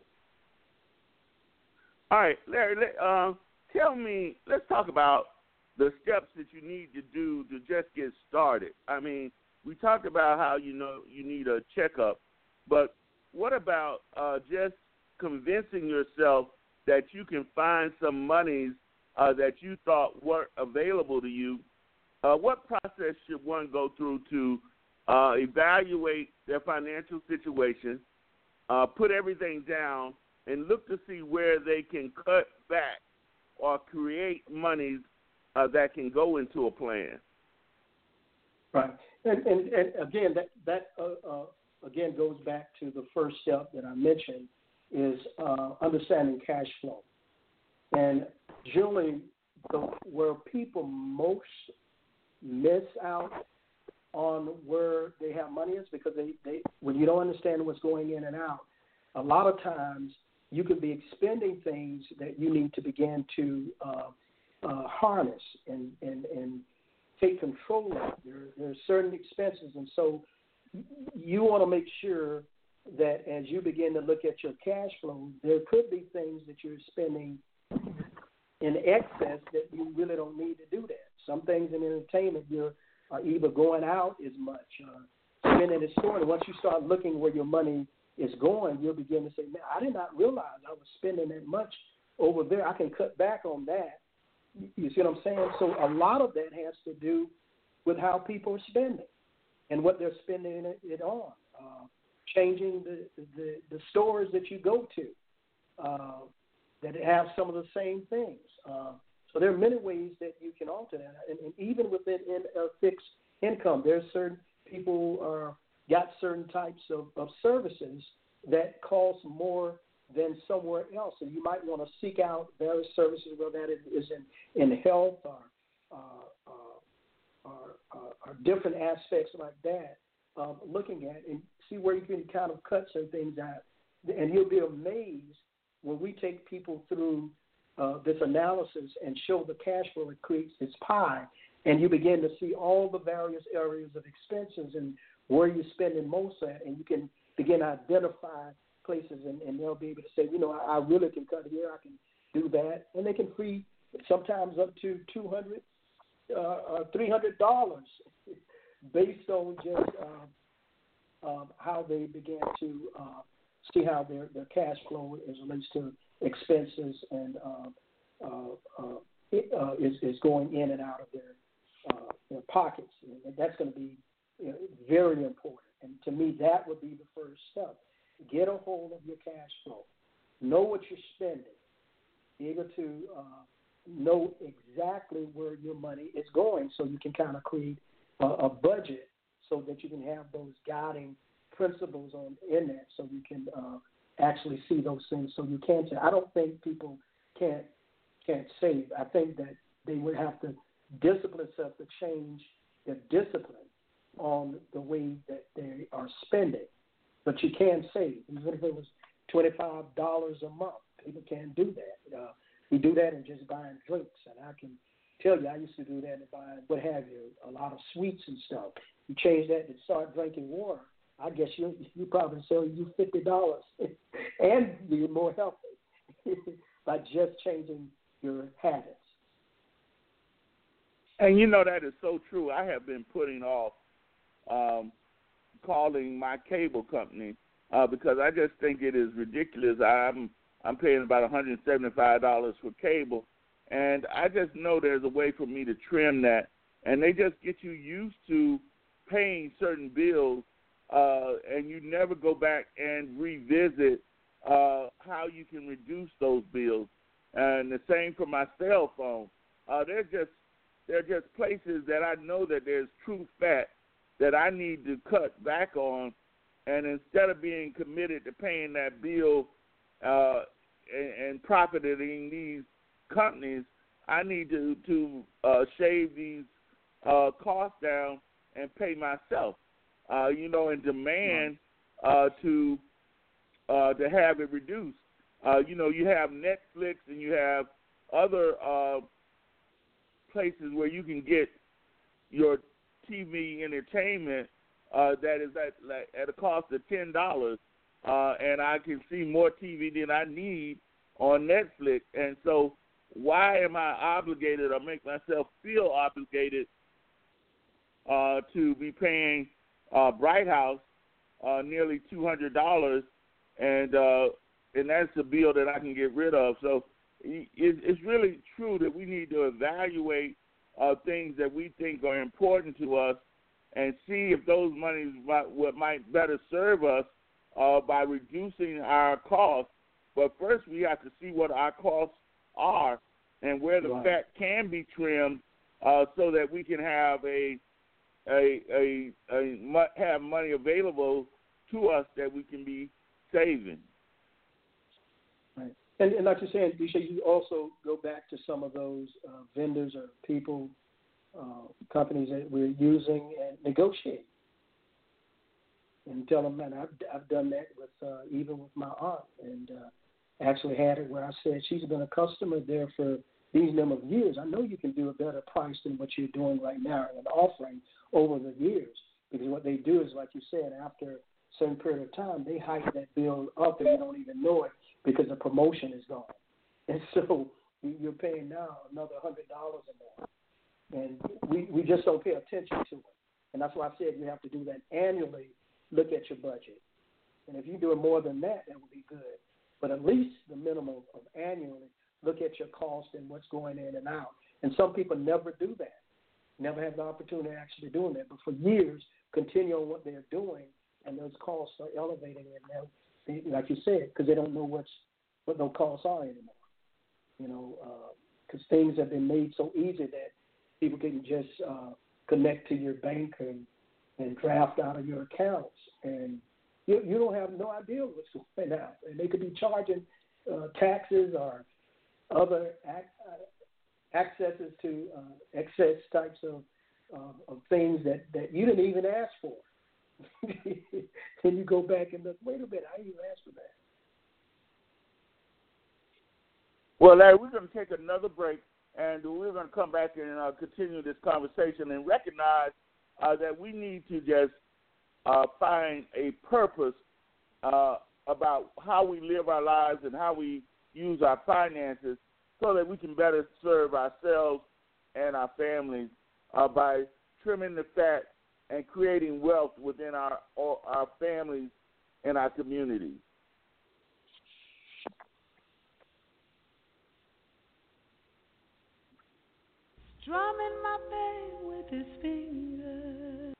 A: All right, Larry, let, uh, tell me, let's talk about the steps that you need to do to just get started. I mean, we talked about how, you know, you need a checkup, but what about uh, just convincing yourself that you can find some monies uh, that you thought weren't available to you? Uh, what process should one go through to uh, evaluate their financial situation, uh, put everything down, and look to see where they can cut back or create monies uh, that can go into a plan?
C: Right. And, and, and again, that, that uh, uh, again goes back to the first step that I mentioned, is uh, understanding cash flow. And generally, the, where people most miss out on where they have money is because they, they when you don't understand what's going in and out, a lot of times you could be expending things that you need to begin to uh, uh, harness and, and, and take control of. There, there are certain expenses, and so you want to make sure that as you begin to look at your cash flow, there could be things that you're spending in excess that you really don't need to do that. Some things in entertainment, you're uh, either going out as much, uh, spending at store, and once you start looking where your money is going, you'll begin to say, man, I did not realize I was spending that much over there. I can cut back on that. You see what I'm saying? So a lot of that has to do with how people are spending and what they're spending it, it on. Uh, changing the, the, the stores that you go to uh, that have some of the same things. Uh, So there are many ways that you can alter that. And, and even within in, uh, fixed income, there's certain people are got certain types of, of services that cost more than somewhere else. And you might want to seek out various services, whether that is in, in health or, uh, uh, or, uh, or different aspects like that, um, looking at and see where you can kind of cut some things out. And you'll be amazed when we take people through uh, this analysis and show the cash flow it creates this pie, and you begin to see all the various areas of expenses and where you're spending most at, and you can begin to identify places, and, and they'll be able to say, you know, I, I really can cut here, I can do that, and they can free sometimes up to two hundred dollars, uh, or three hundred dollars based on just um, um, how they began to uh, see how their, their cash flow as relates to expenses and uh, uh, uh, it, uh, is, is going in and out of their, uh, their pockets. And that's going to be you know, very important. And to me, that would be the first step. Get a hold of your cash flow. Know what you're spending. Be able to uh, know exactly where your money is going so you can kind of create a, a budget so that you can have those guiding principles on in that so you can uh, actually see those things so you can say. I don't think people can't can't save. I think that they would have to discipline themselves to change their discipline on the way that they are spending. But you can save. Even if it was twenty-five dollars a month, people can do that. Uh, we do that in just buying drinks. And I can tell you, I used to do that and buy, what have you, a lot of sweets and stuff. You change that and start drinking water, I guess you you probably sell you fifty dollars and be more healthy by just changing your habits.
A: And you know that is so true. I have been putting off um, calling my cable company uh, because I just think it is ridiculous. I'm I'm paying about one hundred seventy-five dollars for cable, and I just know there's a way for me to trim that. And they just get you used to paying certain bills, uh, and you never go back and revisit uh, how you can reduce those bills. And the same for my cell phone. Uh, they're just they're just places that I know that there's true fat that I need to cut back on, and instead of being committed to paying that bill uh, and, and profiting these companies, I need to to uh, shave these uh, costs down and pay myself. Uh, you know, and demand uh, to uh, to have it reduced. Uh, you know, you have Netflix and you have other uh, places where you can get your T V entertainment uh, that is at like, at a cost of ten dollars, uh, and I can see more T V than I need on Netflix. And so, why am I obligated or make myself feel obligated uh, to be paying uh, Bright House uh, nearly two hundred dollars, and uh, and that's a bill that I can get rid of? So it, it's really true that we need to evaluate uh, things that we think are important to us and see if those monies might, what might better serve us uh, by reducing our costs. But first we have to see what our costs are and where the
C: right.
A: fat can be trimmed uh, so that we can have a a, a, a have money available to us that we can be saving.
C: Right. And, and like you're saying, you also go back to some of those uh, vendors or people, uh, companies that we're using and negotiate. And tell them, man, I've, I've done that with uh, even with my aunt, and uh, actually had it where I said, she's been a customer there for these number of years. I know you can do a better price than what you're doing right now and offering over the years. Because what they do is, like you said, after a certain period of time, they hike that bill up and you don't even know it because the promotion is gone. And so you're paying now another one hundred dollars or more. And we, we just don't pay attention to it. And that's why I said you have to do that annually, look at your budget. And if you're doing more than that, that would be good. But at least the minimum of annually, look at your cost and what's going in and out. And some people never do that, never have the opportunity of actually doing that. But for years, continue on what they're doing, and those costs are elevating. And they, like you said, because they don't know what's, what those costs are anymore. You know, uh, because things have been made so easy that people can just uh, connect to your bank and, and draft out of your accounts. And you, you don't have no idea what's going on. And they could be charging uh, taxes or other ac- uh, accesses to uh, excess types of, uh, of things that, that you didn't even ask for. Then you go back and look, wait a minute, I didn't even ask for that.
A: Well, Larry, we're going to take another break, and we're going to come back and uh, continue this conversation and recognize uh, that we need to just uh, find a purpose uh, about how we live our lives and how we use our finances so that we can better serve ourselves and our families uh, by trimming the fat and creating wealth within our our families and our communities.
E: Strumming my pain with his fingers,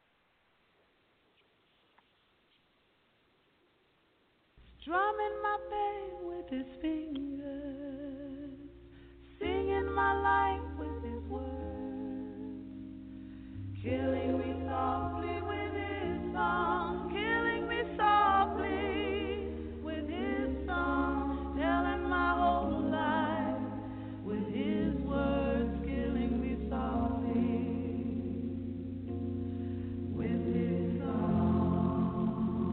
E: strumming my pain with his fingers, singing my life with his words, killing me softly with his song, killing me softly with his song, telling my whole life with his words, killing me softly with his song.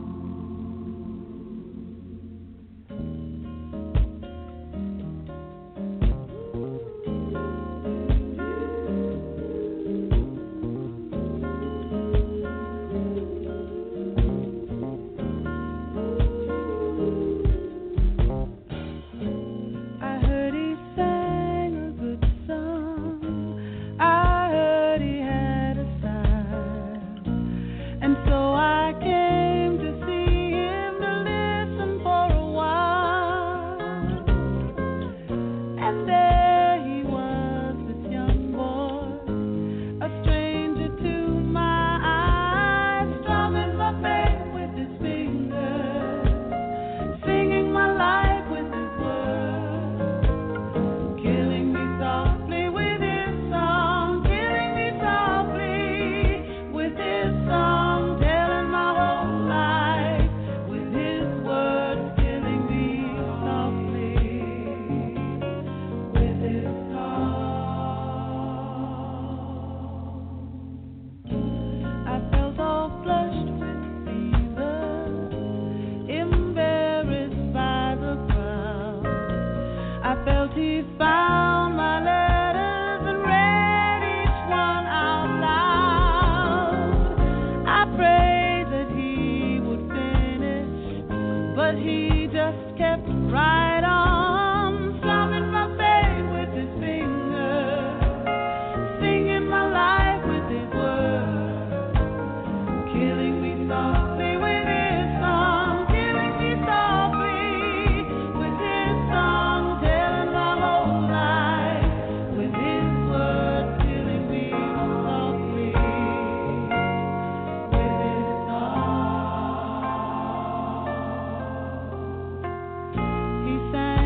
E: I heard he sang a good song. I heard he had a style. And so I came to see him to listen for a while. And there he was, this young boy, a stranger to my eyes, strumming my pain with his fingers, singing my life with his words, killing me softly with his song, killing me softly with his song, telling my whole life with his words, killing me softly with his song. I felt all flushed with fever, embarrassed by the crowd. I felt he found my letters and read each one out loud. I prayed that he would finish, but he just kept right on, slumming my pain with his fingers, singing my life with his words, killing me softly with his song, killing me softly with his song, telling my whole life with his words, killing me softly with his song. He sang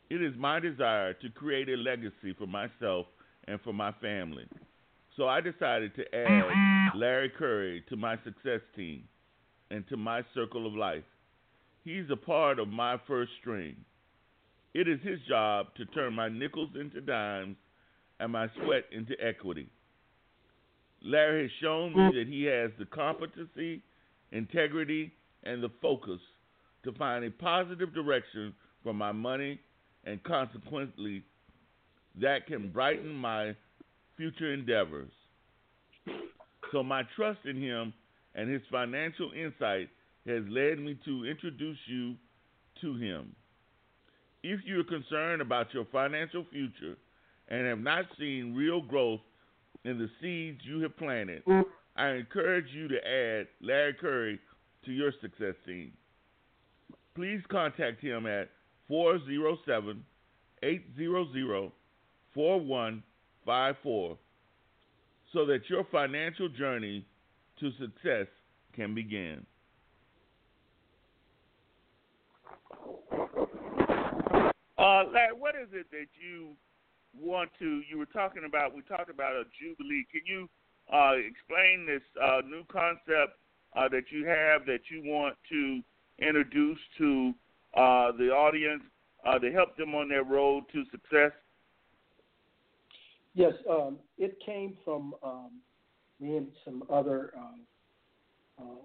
A: It is my desire to create a legacy for myself and for my family. So I decided to add Larry Curry to my success team and to my circle of life. He's a part of my first string. It is his job to turn my nickels into dimes and my sweat into equity. Larry has shown me that he has the competency, integrity, and the focus to find a positive direction for my money, and consequently, that can brighten my future endeavors. So my trust in him and his financial insight has led me to introduce you to him. If you're concerned about your financial future and have not seen real growth in the seeds you have planted, I encourage you to add Larry Curry to your success team. Please contact him at four oh seven, eight hundred, four one five four so that your financial journey to success can begin. Uh, Larry, what is it that you want to, you were talking about, we talked about a Jubilee. Can you uh, explain this uh, new concept uh, that you have that you want to introduce to uh, the audience uh, to help them on their road to success?
C: Yes, um, it came from um, me and some other um, uh,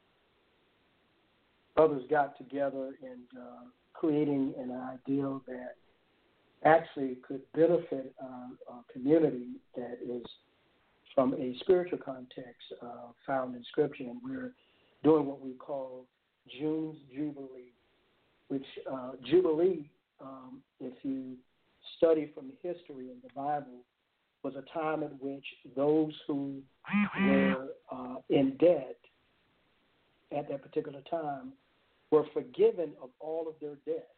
C: others got together and uh, creating an ideal that actually could benefit um, a community that is from a spiritual context uh, found in Scripture. And we're doing what we call June's Jubilee, which uh, Jubilee, um, if you study from history in the Bible, was a time in which those who were uh, in debt at that particular time were forgiven of all of their debt,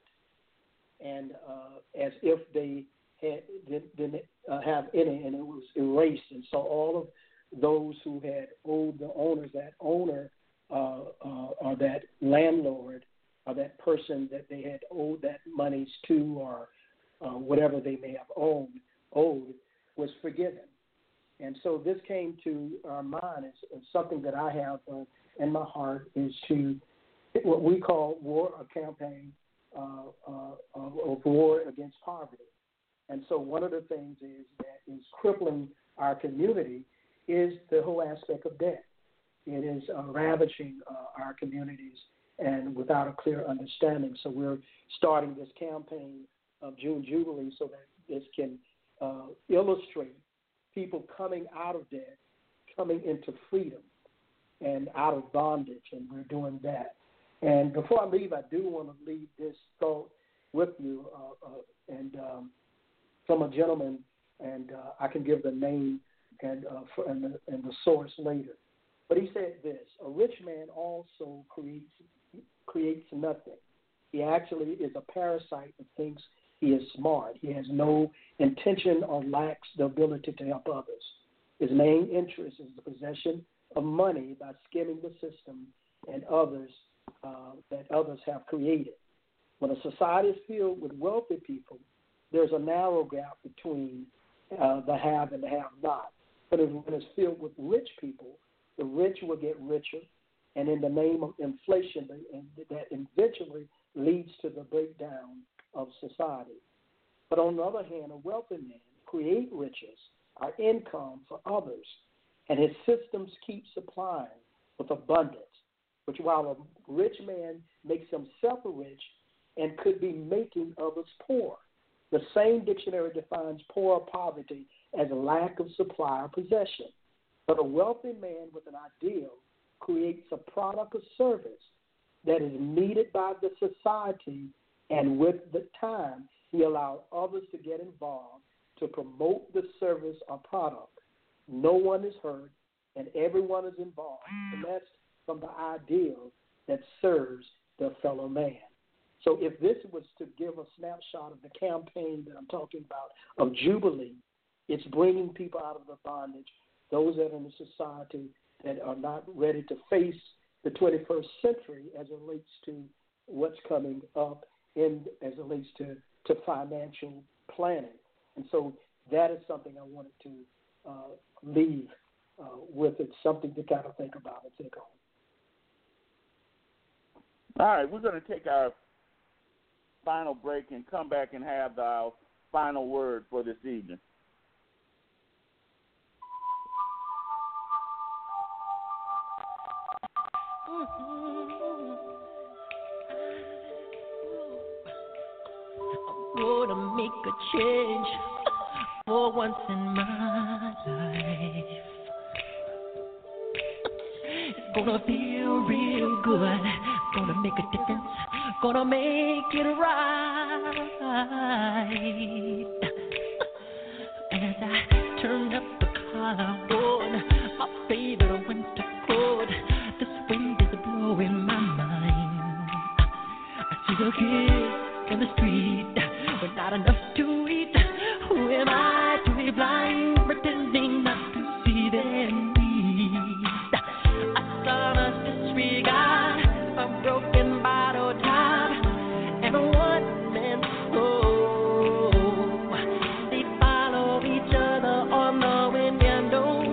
C: and uh, as if they had didn't, didn't uh, have any, and it was erased. And so all of those who had owed the owners, that owner uh, uh, or that landlord or that person that they had owed that monies to, or uh, whatever they may have owed, owed, was forgiven. And so this came to our mind as, as something that I have uh, in my heart, is to what we call war, a campaign uh, uh, of, of war against poverty. And so one of the things is that is crippling our community is the whole aspect of debt. It is uh, ravaging uh, our communities and without a clear understanding. So we're starting this campaign of June Jubilee so that this can uh, illustrate people coming out of debt, coming into freedom and out of bondage, and we're doing that. And before I leave, I do want to leave this thought with you, uh, uh, and um, from a gentleman, and uh, I can give the name and, uh, for, and, the, and the source later. But he said this: a rich man also creates creates nothing. He actually is a parasite that thinks he is smart. He has no intention or lacks the ability to help others. His main interest is the possession of money by skimming the system and others uh, that others have created. When a society is filled with wealthy people, there's a narrow gap between uh, the have and the have-not. But when it's filled with rich people, the rich will get richer, and in the name of inflation, that eventually leads to the breakdown of society. But on the other hand, a wealthy man creates riches, or income for others, and his systems keep supplying with abundance, which while a rich man makes himself rich and could be making others poor. The same dictionary defines poor or poverty as a lack of supply or possession. But a wealthy man with an ideal creates a product or service that is needed by the society, and with the time, he allowed others to get involved to promote the service or product. No one is hurt, and everyone is involved. And that's from the ideal that serves the fellow man. So if this was to give a snapshot of the campaign that I'm talking about of Jubilee, it's bringing people out of the bondage, those that are in the society that are not ready to face the twenty-first century as it relates to what's coming up in as it relates to, to financial planning. And so that is something I wanted to uh, leave uh, with. It's something to kind of think about and take on.
A: All right, we're going to take our final break and come back and have our final word for this evening.
G: I'm gonna make a change for once in my life. It's gonna feel real good. Gonna make a difference. Gonna make it right. As I turn up the collarbone, my favorite winter coat, this wind is blowing my mind. I see the kids in the street with not enough to eat. Who am I to be blind, pretending not to see their needs? A son of disregard, a broken bottle top, and a one-man show. They follow each other on the window.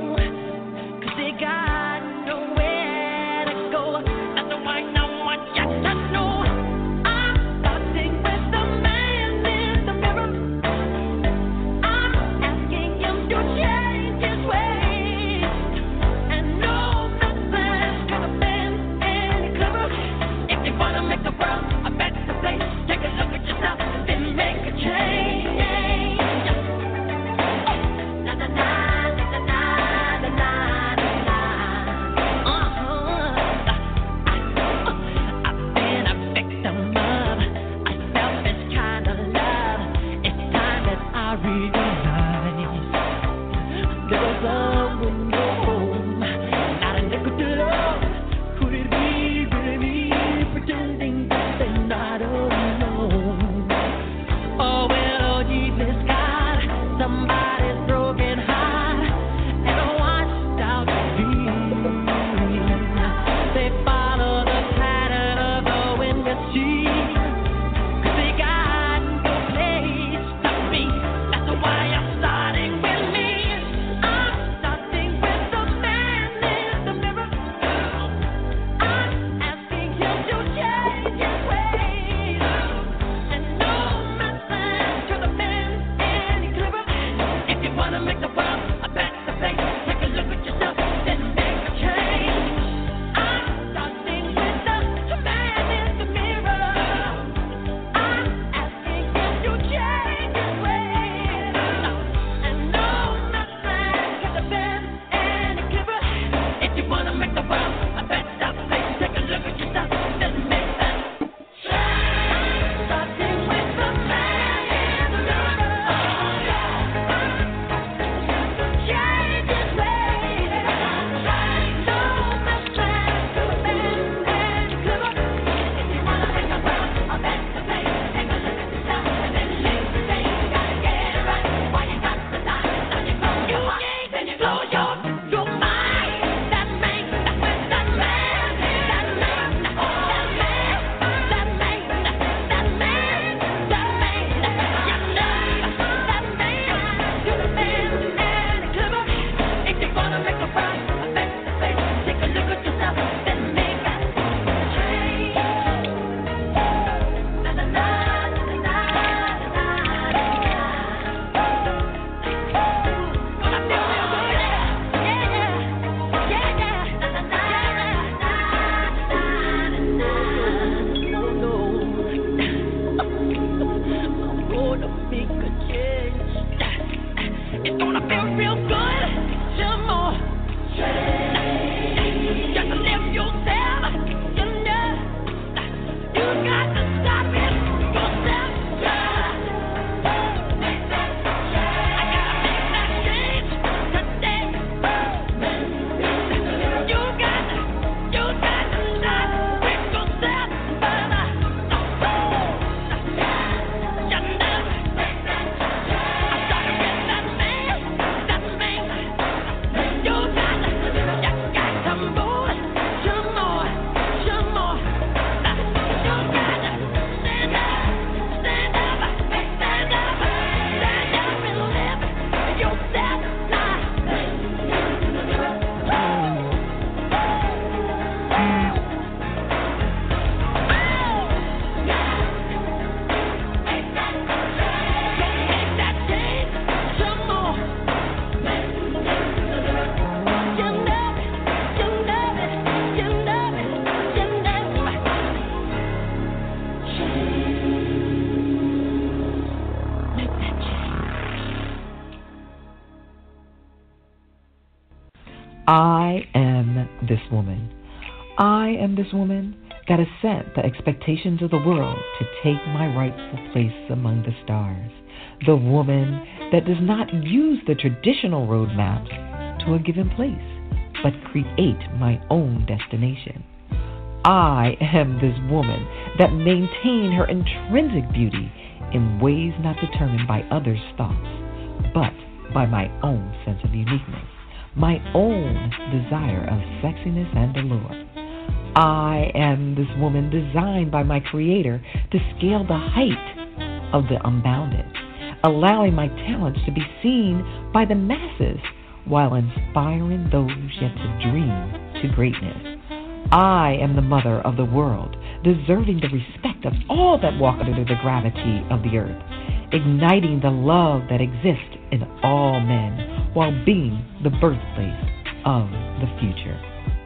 H: I am this woman. I am this woman that has set the expectations of the world to take my rightful place among the stars. The woman that does not use the traditional roadmaps to a given place, but create my own destination. I am this woman that maintain her intrinsic beauty in ways not determined by others' thoughts, but by my own sense of uniqueness, my own desire of sexiness and allure. I am this woman designed by my Creator to scale the height of the unbounded, allowing my talents to be seen by the masses while inspiring those yet to dream to greatness. I am the mother of the world, deserving the respect of all that walk under the gravity of the earth, igniting the love that exists in all men while being the birthplace of the future.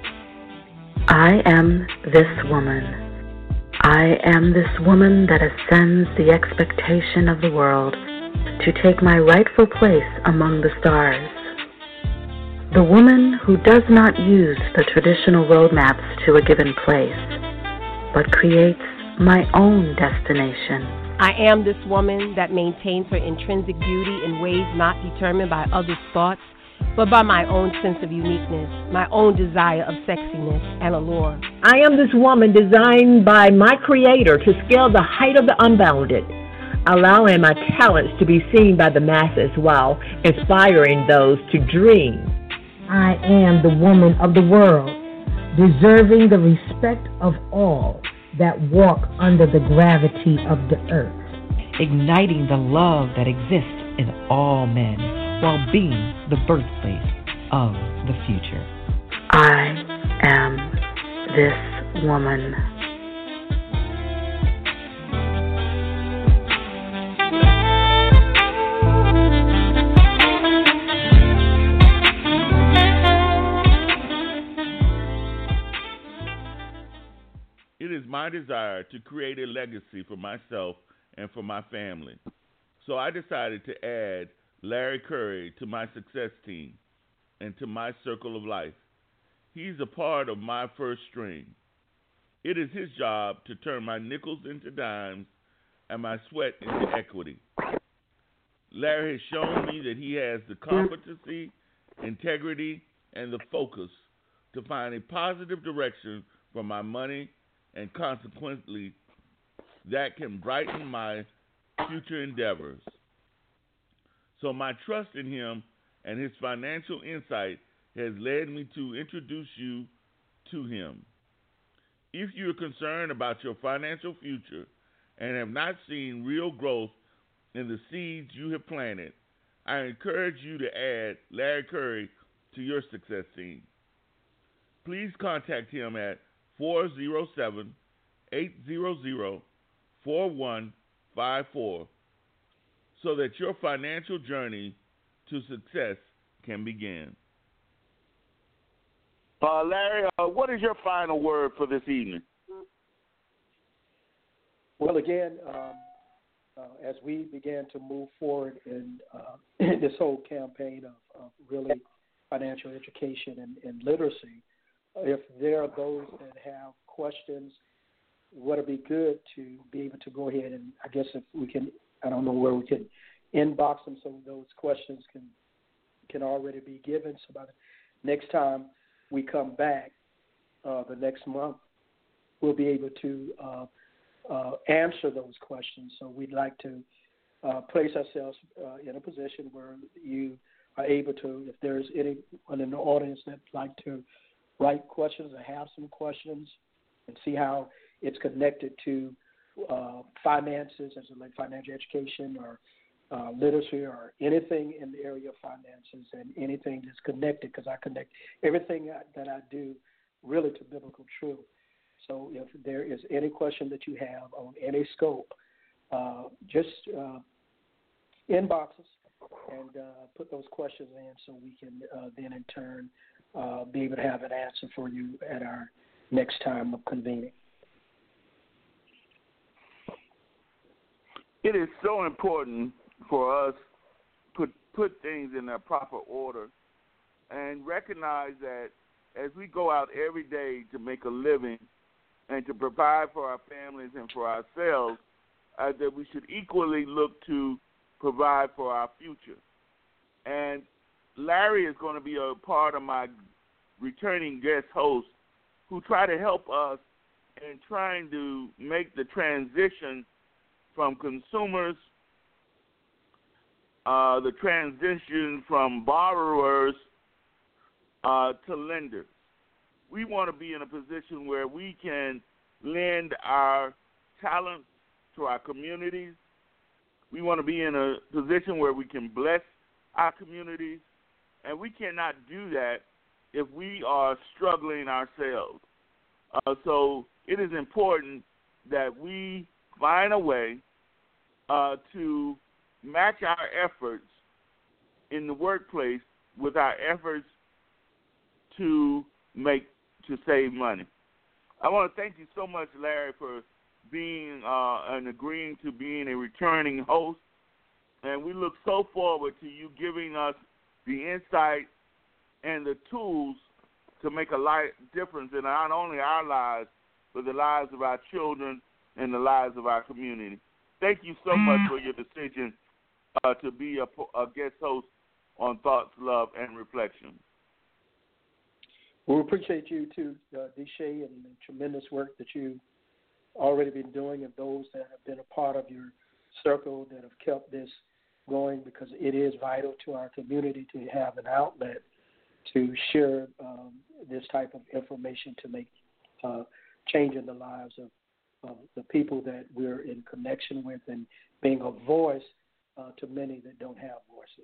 I: I am this woman. I am this woman that ascends the expectation of the world to take my rightful place among the stars. The woman who does not use the traditional roadmaps to a given place, but creates my own destination.
J: I am this woman that maintains her intrinsic beauty in ways not determined by others' thoughts, but by my own sense of uniqueness, my own desire of sexiness and allure.
K: I am this woman designed by my Creator to scale the height of the unbounded, allowing my talents to be seen by the masses while inspiring those to dream.
L: I am the woman of the world, deserving the respect of all that walk under the gravity of the earth,
H: igniting the love that exists in all men while being the birthplace of the future.
I: I am this woman.
A: It is my desire to create a legacy for myself and for my family. So I decided to add Larry Curry to my success team and to my circle of life. He's a part of my first string. It is his job to turn my nickels into dimes and my sweat into equity. Larry has shown me that he has the competency, integrity, and the focus to find a positive direction for my money, and consequently, that can brighten my future endeavors. So my trust in him and his financial insight has led me to introduce you to him. If you're concerned about your financial future and have not seen real growth in the seeds you have planted, I encourage you to add Larry Curry to your success team. Please contact him at four oh seven, eight hundred, four one five four so that your financial journey to success can begin. Uh, Larry, uh, what is your final word for this evening?
C: Well, again, um, uh, as we began to move forward in uh, this whole campaign of, of really financial education and, and literacy, if there are those that have questions, would it be good to be able to go ahead and, I guess if we can, I don't know where we can inbox them so those questions can can already be given. So by the next time we come back, uh, the next month, we'll be able to uh, uh, answer those questions. So we'd like to uh, place ourselves uh, in a position where you are able to, if there's anyone in the audience that'd like to write questions or have some questions and see how it's connected to uh, finances, as in like financial education or uh, literacy or anything in the area of finances and anything that's connected, because I connect everything that I do really to biblical truth. So if there is any question that you have on any scope, uh, just uh, inbox us and uh, put those questions in so we can uh, then in turn uh, be able to have an answer for you at our next time of convening.
A: It is so important for us to put, put things in their proper order and recognize that as we go out every day to make a living and to provide for our families and for ourselves, uh, that we should equally look to provide for our future. And Larry is going to be a part of my returning guest hosts who try to help us in trying to make the transition from consumers, uh, the transition from borrowers uh, to lenders. We want to be in a position where we can lend our talents to our communities. We want to be in a position where we can bless our communities, and we cannot do that if we are struggling ourselves. Uh, so it is important that we find a way uh, to match our efforts in the workplace with our efforts to make to save money. I want to thank you so much, Larry, for being uh, and agreeing to being a returning host, and we look so forward to you giving us the insight and the tools to make a light difference in not only our lives, but the lives of our children and the lives of our community. Thank you so much for your decision uh, to be a, a guest host on Thoughts, Love, and Reflection.
C: Well, we appreciate you too, uh, Deshae, and the tremendous work that you've already been doing, and those that have been a part of your circle that have kept this going, because it is vital to our community to have an outlet to share um, this type of information to make uh, change in the lives of, of the people that we're in connection with, and being a voice uh, to many that don't have voices.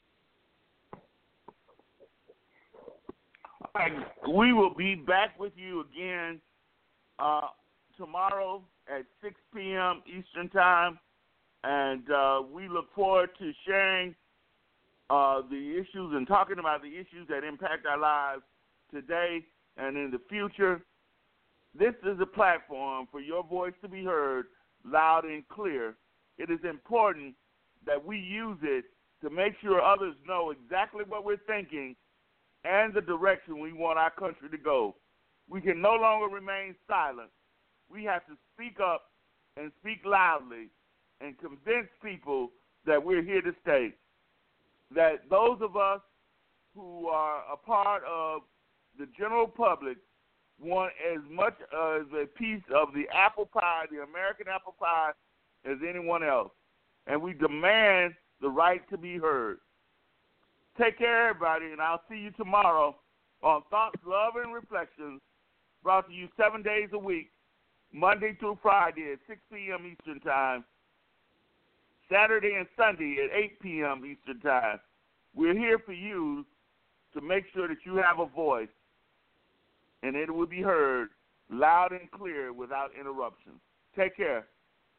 A: All right, we will be back with you again uh, tomorrow at six p.m. Eastern Time, and uh, we look forward to sharing Uh, the issues and talking about the issues that impact our lives today and in the future. This is a platform for your voice to be heard loud and clear. It is important that we use it to make sure others know exactly what we're thinking and the direction we want our country to go. We can no longer remain silent. We have to speak up and speak loudly and convince people that we're here to stay. That those of us who are a part of the general public want as much as a piece of the apple pie, the American apple pie, as anyone else. And we demand the right to be heard. Take care, everybody, and I'll see you tomorrow on Thoughts, Love, and Reflections, brought to you seven days a week, Monday through Friday at six p.m. Eastern Time, Saturday and Sunday at eight p.m. Eastern Time. We're here for you to make sure that you have a voice, and it will be heard loud and clear without interruption. Take care.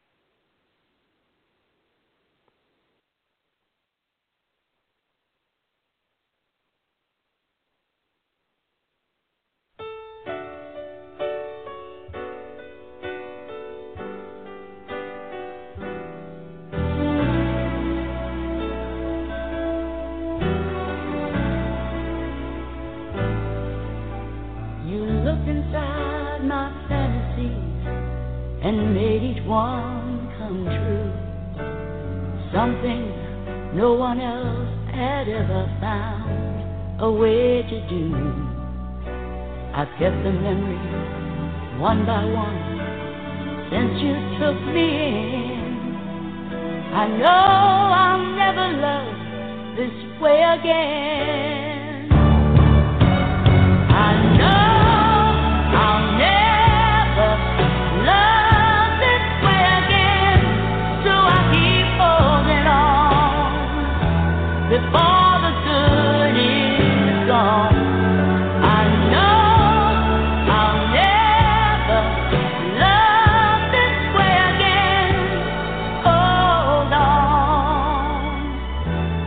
M: And made each one come true. Something no one else had ever found a way to do. I've kept the memories one by one since you took me in. I know I'll never love this way again.